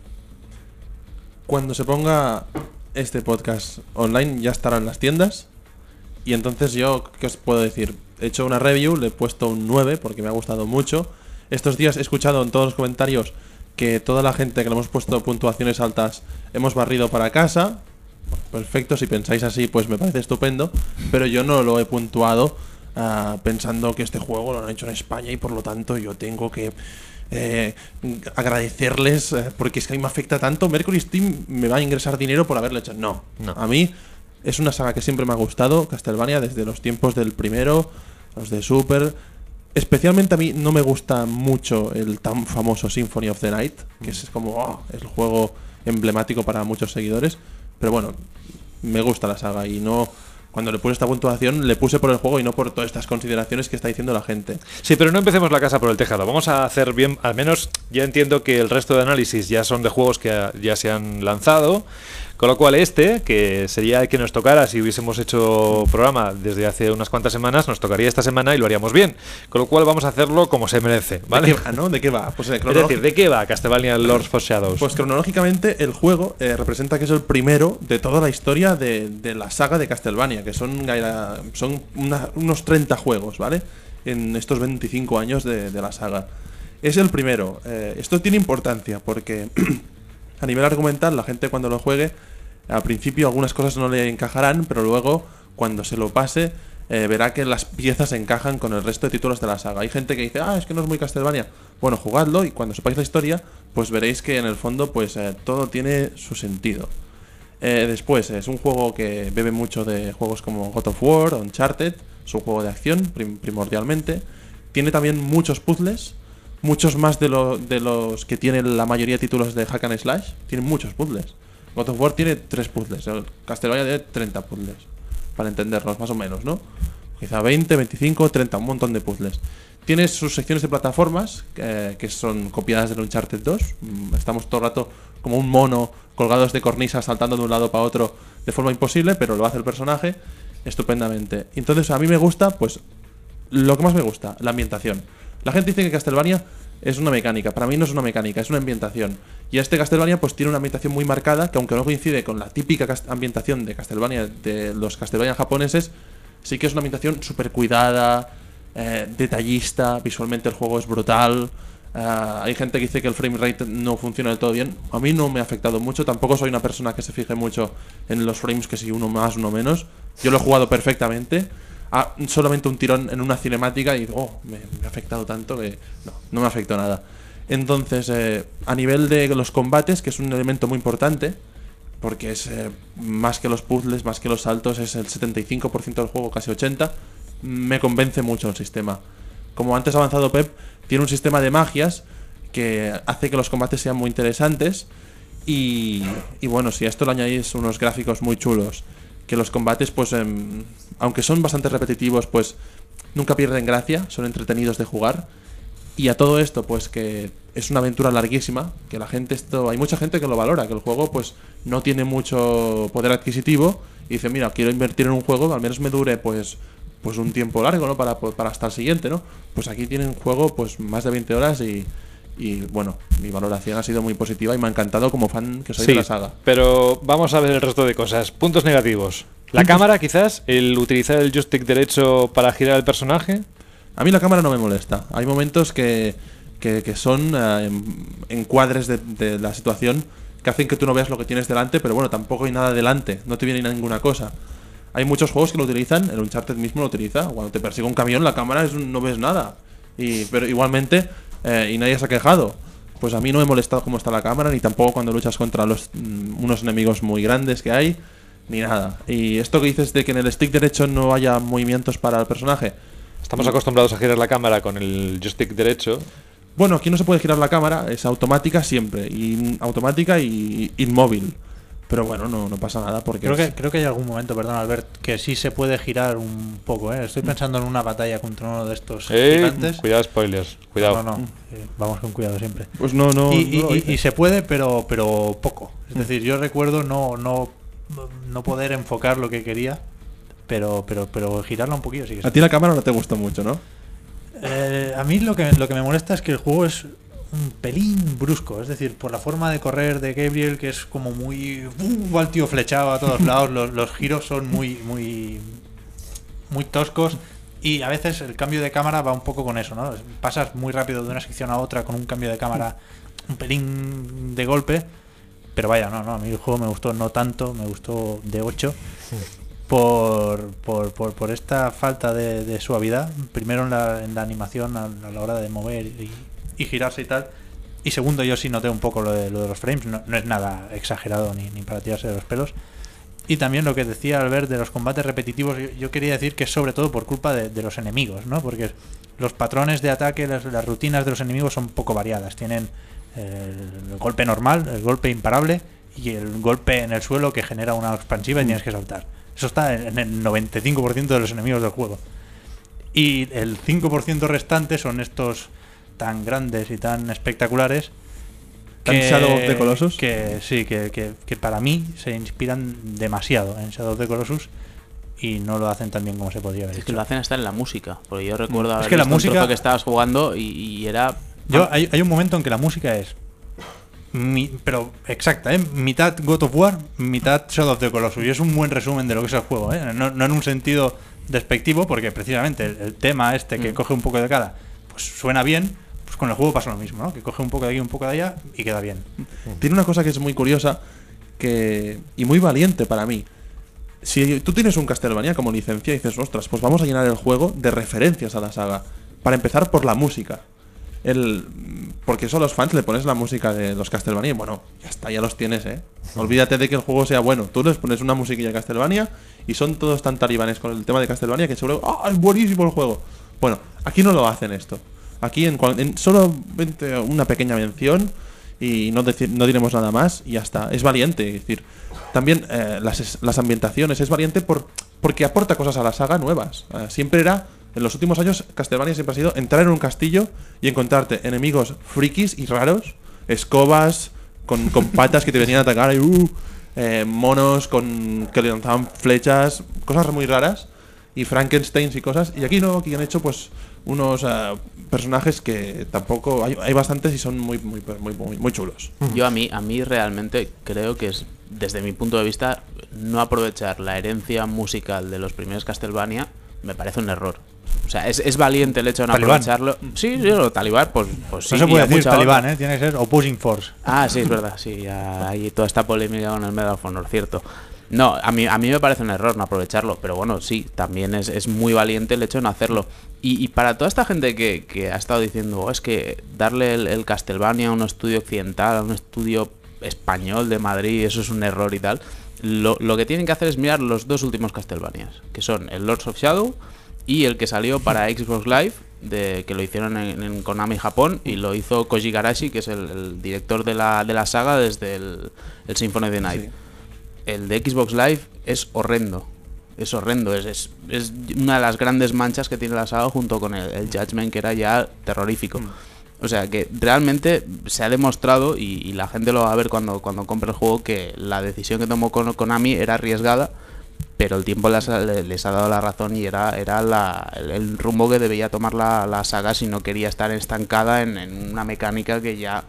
Cuando se ponga este podcast online ya estarán las tiendas. Y entonces yo, ¿qué os puedo decir? He hecho una review, le he puesto un 9 porque me ha gustado mucho. Estos días he escuchado en todos los comentarios que toda la gente que le hemos puesto puntuaciones altas hemos barrido para casa. Perfecto, si pensáis así pues me parece estupendo. Pero yo no lo he puntuado pensando que este juego lo han hecho en España y por lo tanto yo tengo que agradecerles porque es que a mí me afecta tanto. Mercury Steam me va a ingresar dinero por haberlo hecho. No. A mí es una saga que siempre me ha gustado, Castlevania, desde los tiempos del primero, los de Super. Especialmente a mí no me gusta mucho el tan famoso Symphony of the Night, que es como el juego emblemático para muchos seguidores. Pero bueno, me gusta la saga y no... Cuando le puse esta puntuación, le puse por el juego y no por todas estas consideraciones que está diciendo la gente. Sí, pero no empecemos la casa por el tejado. Vamos a hacer bien, al menos ya entiendo que el resto de análisis ya son de juegos que ya se han lanzado. Con lo cual que sería el que nos tocara si hubiésemos hecho programa desde hace unas cuantas semanas, nos tocaría esta semana y lo haríamos bien. Con lo cual vamos a hacerlo como se merece, ¿vale? ¿De qué va, no? ¿De qué va? Pues, es decir, ¿de qué va Castlevania Lords of Shadows? Pues cronológicamente el juego representa que es el primero de toda la historia de la saga de Castlevania, que son unos 30 juegos, ¿vale? En estos 25 años de la saga. Es el primero. Esto tiene importancia porque... A nivel argumental, la gente cuando lo juegue, al principio algunas cosas no le encajarán, pero luego, cuando se lo pase, verá que las piezas encajan con el resto de títulos de la saga. Hay gente que dice, es que no es muy Castlevania. Bueno, jugadlo y cuando sepáis la historia, pues veréis que en el fondo pues todo tiene su sentido. Después, es un juego que bebe mucho de juegos como God of War, Uncharted. Es un juego de acción, primordialmente. Tiene también muchos puzzles, muchos más de los que tienen la mayoría de títulos de Hack and Slash. Tiene muchos puzzles. God of War tiene 3 puzzles, el Castlevania tiene 30 puzzles, para entenderlos, más o menos, ¿no? Quizá 20, 25, 30, un montón de puzzles. Tiene sus secciones de plataformas, que son copiadas del Uncharted 2. Estamos todo el rato como un mono colgados de cornisas saltando de un lado para otro de forma imposible, pero lo hace el personaje estupendamente. Entonces a mí me gusta, pues, lo que más me gusta, la ambientación. La gente dice que Castlevania es una mecánica. Para mí no es una mecánica, es una ambientación. Y este Castlevania pues tiene una ambientación muy marcada, que aunque no coincide con la típica ambientación de Castlevania, de los Castlevania japoneses, sí que es una ambientación súper cuidada, detallista. Visualmente el juego es brutal. Hay gente que dice que el frame rate no funciona del todo bien. A mí no me ha afectado mucho. Tampoco soy una persona que se fije mucho en los frames, que si uno más, uno menos. Yo lo he jugado perfectamente. Solamente un tirón en una cinemática y me ha afectado tanto que no me afectó nada. Entonces, a nivel de los combates, que es un elemento muy importante, porque es más que los puzzles, más que los saltos, es el 75% del juego, casi 80%, me convence mucho el sistema. Como antes ha avanzado Pep, tiene un sistema de magias que hace que los combates sean muy interesantes. Y bueno, si a esto le añadís unos gráficos muy chulos, que los combates, pues, aunque son bastante repetitivos, pues nunca pierden gracia, son entretenidos de jugar. Y a todo esto, pues que es una aventura larguísima, que la gente hay mucha gente que lo valora, que el juego pues no tiene mucho poder adquisitivo y dice, mira, quiero invertir en un juego, al menos me dure pues un tiempo largo, ¿no? Para hasta el siguiente, ¿no? Pues aquí tienen un juego pues más de 20 horas y bueno, mi valoración ha sido muy positiva y me ha encantado como fan que soy de la saga. Pero vamos a ver el resto de cosas. Puntos negativos. La cámara, quizás, el utilizar el joystick derecho para girar el personaje. A mí la cámara no me molesta. Hay momentos que son encuadres de la situación que hacen que tú no veas lo que tienes delante, pero bueno, tampoco hay nada delante, no te viene ninguna cosa. Hay muchos juegos que lo utilizan, el Uncharted mismo lo utiliza. Cuando te persigue un camión, la cámara no ves nada. Pero igualmente, y nadie se ha quejado. Pues a mí no me ha molestado cómo está la cámara, ni tampoco cuando luchas contra unos enemigos muy grandes que hay, ni nada. Y esto que dices de que en el stick derecho no haya movimientos para el personaje. Estamos acostumbrados a girar la cámara con el joystick derecho. Bueno, aquí no se puede girar la cámara, es automática siempre, automática y inmóvil. Pero bueno, no pasa nada porque... Creo que hay algún momento, perdón Albert, que sí se puede girar un poco, ¿eh? Estoy pensando en una batalla contra uno de estos gigantes. Cuidado, spoilers, cuidado. No, vamos con cuidado siempre. Pues no. Y se puede, pero poco. Es decir, yo recuerdo no poder enfocar lo que quería, pero girarla un poquillo sí que sí. A ti la cámara no te gustó mucho, ¿no? A mí lo que me molesta es que el juego es un pelín brusco, es decir, por la forma de correr de Gabriel, que es como muy va el tío flechado a todos lados, los giros son muy toscos y a veces el cambio de cámara va un poco con eso, ¿no? Pasas muy rápido de una sección a otra con un cambio de cámara un pelín de golpe, pero vaya, no, a mí el juego me gustó no tanto, me gustó de 8. Por esta falta de suavidad, primero en la animación a la hora de mover y girarse y tal, y segundo yo sí noté un poco lo de los frames, no es nada exagerado ni para tirarse de los pelos. Y también lo que decía Albert de los combates repetitivos, yo quería decir que es sobre todo por culpa de los enemigos, ¿no? Porque los patrones de ataque, las rutinas de los enemigos son poco variadas, tienen el golpe normal, el golpe imparable y el golpe en el suelo que genera una expansiva y tienes que saltar. Eso está en el 95% de los enemigos del juego. Y el 5% restante son estos tan grandes y tan espectaculares. ¿Tan Shadow of the Colossus? Que sí, que para mí se inspiran demasiado en Shadow of the Colossus y no lo hacen tan bien como se podría haber hecho. Es que lo hacen hasta en la música. Porque yo recuerdo haber es que la música un trozo que estabas jugando y era... Hay un momento en que la música es... pero exacta, mitad God of War, mitad Shadow of the Colossus, y es un buen resumen de lo que es el juego, no en un sentido despectivo, porque precisamente el tema que coge un poco de cada, pues suena bien, Pues con el juego pasa lo mismo, ¿no? Que coge un poco de aquí, un poco de allá y queda bien. Tiene una cosa que es muy curiosa y muy valiente para mí. Si tú tienes un Castlevania como licencia y dices, ostras, pues vamos a llenar el juego de referencias a la saga. Para empezar por la música. Porque eso a los fans le pones la música de los Castlevania y bueno, ya está, ya los tienes, Olvídate de que el juego sea bueno. Tú les pones una musiquilla de Castlevania y son todos tan talibanes con el tema de Castlevania que seguro, es buenísimo el juego. Bueno, aquí no lo hacen esto. Aquí en solamente una pequeña mención y no diremos nada más y ya está. Es valiente, es decir, también las ambientaciones, es valiente porque aporta cosas a la saga nuevas. Siempre en los últimos años, Castlevania siempre ha sido entrar en un castillo y encontrarte enemigos frikis y raros, escobas con patas que te venían a atacar, y, monos que le lanzaban flechas, cosas muy raras, y Frankensteins y cosas. Y aquí no, aquí han hecho pues unos personajes que tampoco hay bastantes y son muy chulos. Yo a mí realmente creo que es, desde mi punto de vista, no aprovechar la herencia musical de los primeros Castlevania me parece un error. O sea, es valiente el hecho de no aprovecharlo. Sí, lo talibán, pues sí. No se puede decir talibán, tiene que ser opposing force. Sí, es verdad, sí. Hay toda esta polémica con el Medal of Honor, cierto. No, a mí me parece un error no aprovecharlo, pero bueno, sí, también es muy valiente el hecho de no hacerlo. Y para toda esta gente que ha estado diciendo, es que darle el Castlevania a un estudio occidental, a un estudio español de Madrid, eso es un error y tal, lo que tienen que hacer es mirar los dos últimos Castlevanias, que son el Lords of Shadow y el que salió para Xbox Live, que lo hicieron en Konami Japón, y lo hizo Koji Igarashi, que es el director de la saga desde el Symphony of the Night. Sí. El de Xbox Live es horrendo. Es horrendo, es una de las grandes manchas que tiene la saga junto con el Judgment, que era ya terrorífico. O sea que realmente se ha demostrado, y la gente lo va a ver cuando compre el juego, que la decisión que tomó Konami era arriesgada, pero el tiempo les ha dado la razón y era el rumbo que debía tomar la saga si no quería estar estancada en una mecánica que ya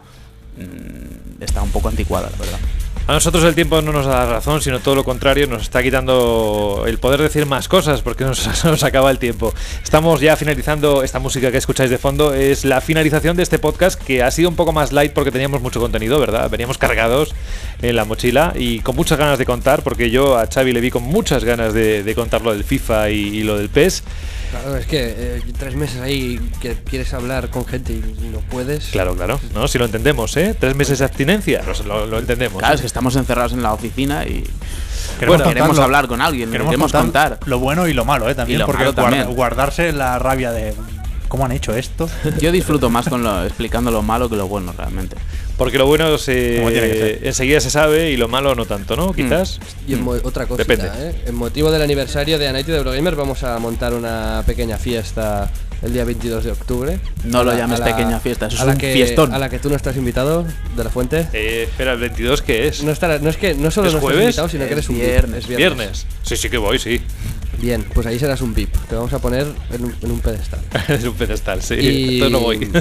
está un poco anticuada, la verdad. A nosotros el tiempo no nos da la razón, sino todo lo contrario, nos está quitando el poder decir más cosas porque nos acaba el tiempo. Estamos ya finalizando. Esta música que escucháis de fondo es la finalización de este podcast, que ha sido un poco más light porque teníamos mucho contenido, ¿verdad? Veníamos cargados en la mochila y con muchas ganas de contar, porque yo a Xavi le vi con muchas ganas de contar lo del FIFA y lo del PES. Claro, es que 3 meses ahí que quieres hablar con gente y no puedes. Claro, no, si lo entendemos, 3 meses de abstinencia, lo entendemos. Claro, es que estamos encerrados en la oficina y queremos hablar con alguien, queremos contar lo bueno y lo malo, también, porque guardarse la rabia de ¿cómo han hecho esto? Yo disfruto más explicando lo malo que lo bueno, realmente. Porque lo bueno enseguida se sabe y lo malo no tanto, ¿no? Quizás. Y otra cosita, depende. En motivo del aniversario de A Night de Eurogamer vamos a montar una pequeña fiesta el día 22 de octubre. No lo llames pequeña fiesta, eso es un fiestón. A la que tú no estás invitado, de la Fuente. Espera, ¿el 22 qué es? No solo no estás invitado, sino que eres un viernes. ¿Viernes? Sí que voy, sí. Bien, pues ahí serás un VIP. Te vamos a poner en un pedestal. Es un pedestal, sí. Entonces no voy.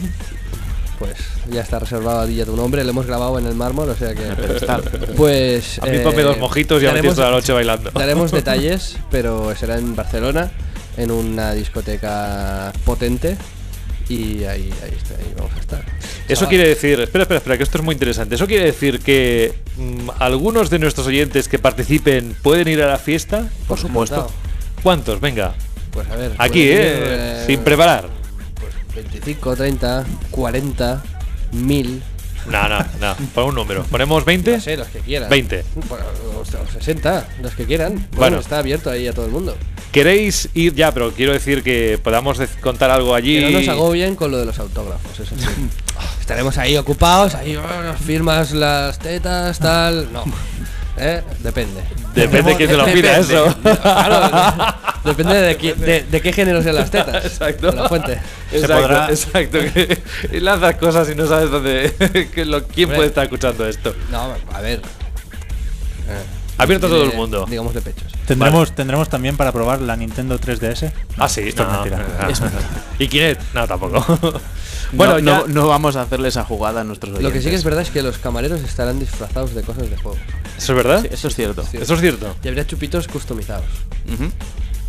Pues ya está reservado a ti y a tu nombre. Lo hemos grabado en el mármol, o sea que... pedestal. Pues... A mí ponme 2 mojitos y a meter toda la noche bailando. Daremos detalles, pero será en Barcelona, en una discoteca potente. Y ahí vamos a estar. Eso quiere decir... Espera, que esto es muy interesante. Eso quiere decir que algunos de nuestros oyentes que participen pueden ir a la fiesta. Por supuesto. ¿Cuántos? Venga. Pues a ver. Aquí, sin preparar. Pues 25, 30, 40, 1000... No, pon un número. ¿Ponemos 20? No sé, los que quieran. 20. O 60, los que quieran. Bueno, está abierto ahí a todo el mundo. ¿Queréis ir ya? Pero quiero decir que podamos contar algo allí. Que no nos agobien con lo de los autógrafos, eso sí. Estaremos ahí ocupados, ahí firmas las tetas, tal. No. Depende. Depende de quién te lo pida eso. Claro, depende de qué género sean las tetas. Exacto. La fuente. Exacto. Y lanzas cosas y no sabes dónde. ¿Quién puede estar escuchando esto? No, a ver. Abierto a todo el mundo. Digamos de pechos. ¿Tendremos también para probar la Nintendo 3DS? Sí, esto es mentira. ¿Y Kinect? No, tampoco. Bueno, no vamos a hacerle esa jugada a nuestros oyentes. Lo que sí que es verdad es que los camareros estarán disfrazados de cosas de juego. ¿Eso es verdad? Sí, eso es cierto. Eso es cierto. Y habría chupitos customizados.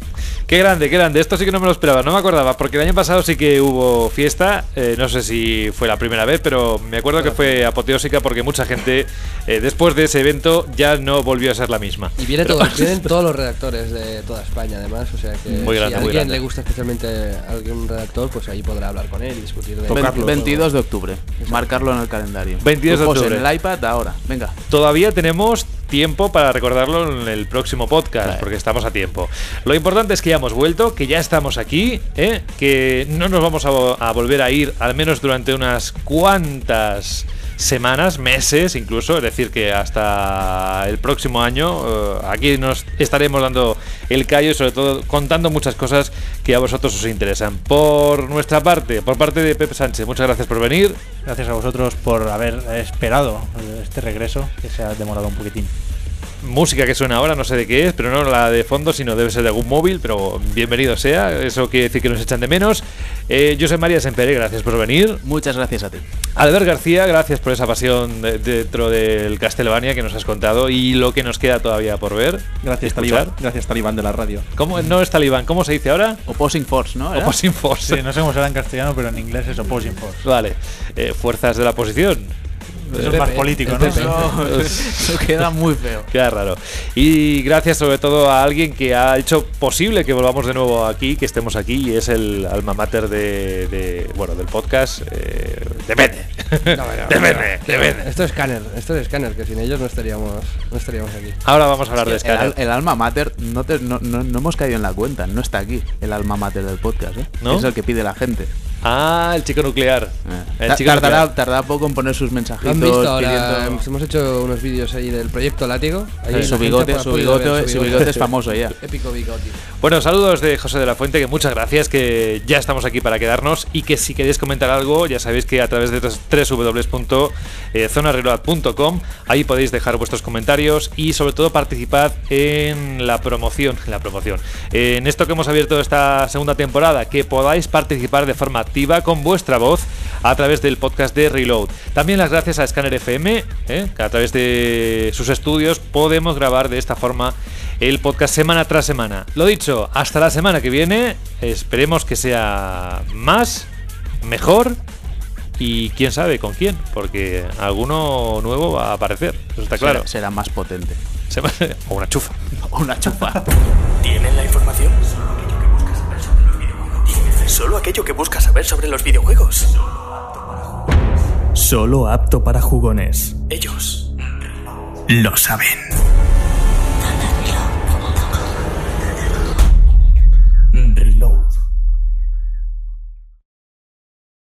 Qué grande, qué grande. Esto sí que no me lo esperaba, no me acordaba, porque el año pasado sí que hubo fiesta. No sé si fue la primera vez, pero me acuerdo que fue apoteósica porque mucha gente después de ese evento ya no volvió a ser la misma. Y vienen todos los redactores de toda España, además. O sea que muy grande, si a alguien le gusta especialmente a algún redactor, pues ahí podrá hablar con él y discutir de 22 de octubre. Exacto. Marcarlo en el calendario. 22 de octubre. En el iPad ahora. Venga. Todavía tenemos tiempo para recordarlo en el próximo podcast, porque estamos a tiempo. Lo importante es que ya hemos vuelto, que ya estamos aquí, que no nos vamos a volver a ir, al menos durante unas cuantas semanas, meses incluso, es decir que hasta el próximo año aquí nos estaremos dando el callo y sobre todo contando muchas cosas que a vosotros os interesan. Por nuestra parte, por parte de Pep Sánchez, muchas gracias por venir. Gracias a vosotros por haber esperado este regreso, que se ha demorado un poquitín. Música que suena ahora, no sé de qué es, pero no la de fondo, sino debe ser de algún móvil, pero bienvenido sea, eso quiere decir que nos echan de menos. Yo soy María Sempere, gracias por venir. Muchas gracias a ti. Albert García, gracias por esa pasión dentro del Castlevania que nos has contado y lo que nos queda todavía por ver. Gracias, Talibán. Gracias, Talibán de la radio. ¿Cómo no es Talibán? ¿Cómo se dice ahora? Opposing Force, ¿no? Opposing Force. Sí, no sé cómo será en castellano, pero en inglés es Opposing Force. Vale. Fuerzas de la oposición. Eso es más político, ¿no? Eso queda muy feo. Queda raro. Y gracias sobre todo a alguien que ha hecho posible que volvamos de nuevo aquí, que estemos aquí, y es el alma mater del podcast. Depende. Depende. Esto es Scanner, que sin ellos no estaríamos aquí. Ahora vamos a hablar de Scanner. El alma mater, no hemos caído en la cuenta, no está aquí el alma mater del podcast, ¿no? Es el que pide la gente. Ah, el chico nuclear. Tardará poco en poner sus mensajitos. ¿Lo han visto ahora? Hemos hecho unos vídeos ahí del proyecto Látigo. Ahí su bigote es famoso ya. Épico bigote. Bueno, saludos de José de la Fuente, que muchas gracias, que ya estamos aquí para quedarnos y que si queréis comentar algo, ya sabéis que a través de www.zonareload.com ahí podéis dejar vuestros comentarios y sobre todo participad en la promoción. En esto que hemos abierto esta segunda temporada, que podáis participar de forma activa con vuestra voz a través del podcast de Reload. También las gracias a Scanner FM, que a través de sus estudios podemos grabar de esta forma el podcast semana tras semana. Lo dicho, hasta la semana que viene, esperemos que sea más, mejor y quién sabe con quién, porque alguno nuevo va a aparecer, eso está claro. Será más potente. O una chufa. ¿Tienen la información? Solo aquello que buscas saber sobre los videojuegos. Solo apto para jugones. Ellos lo saben.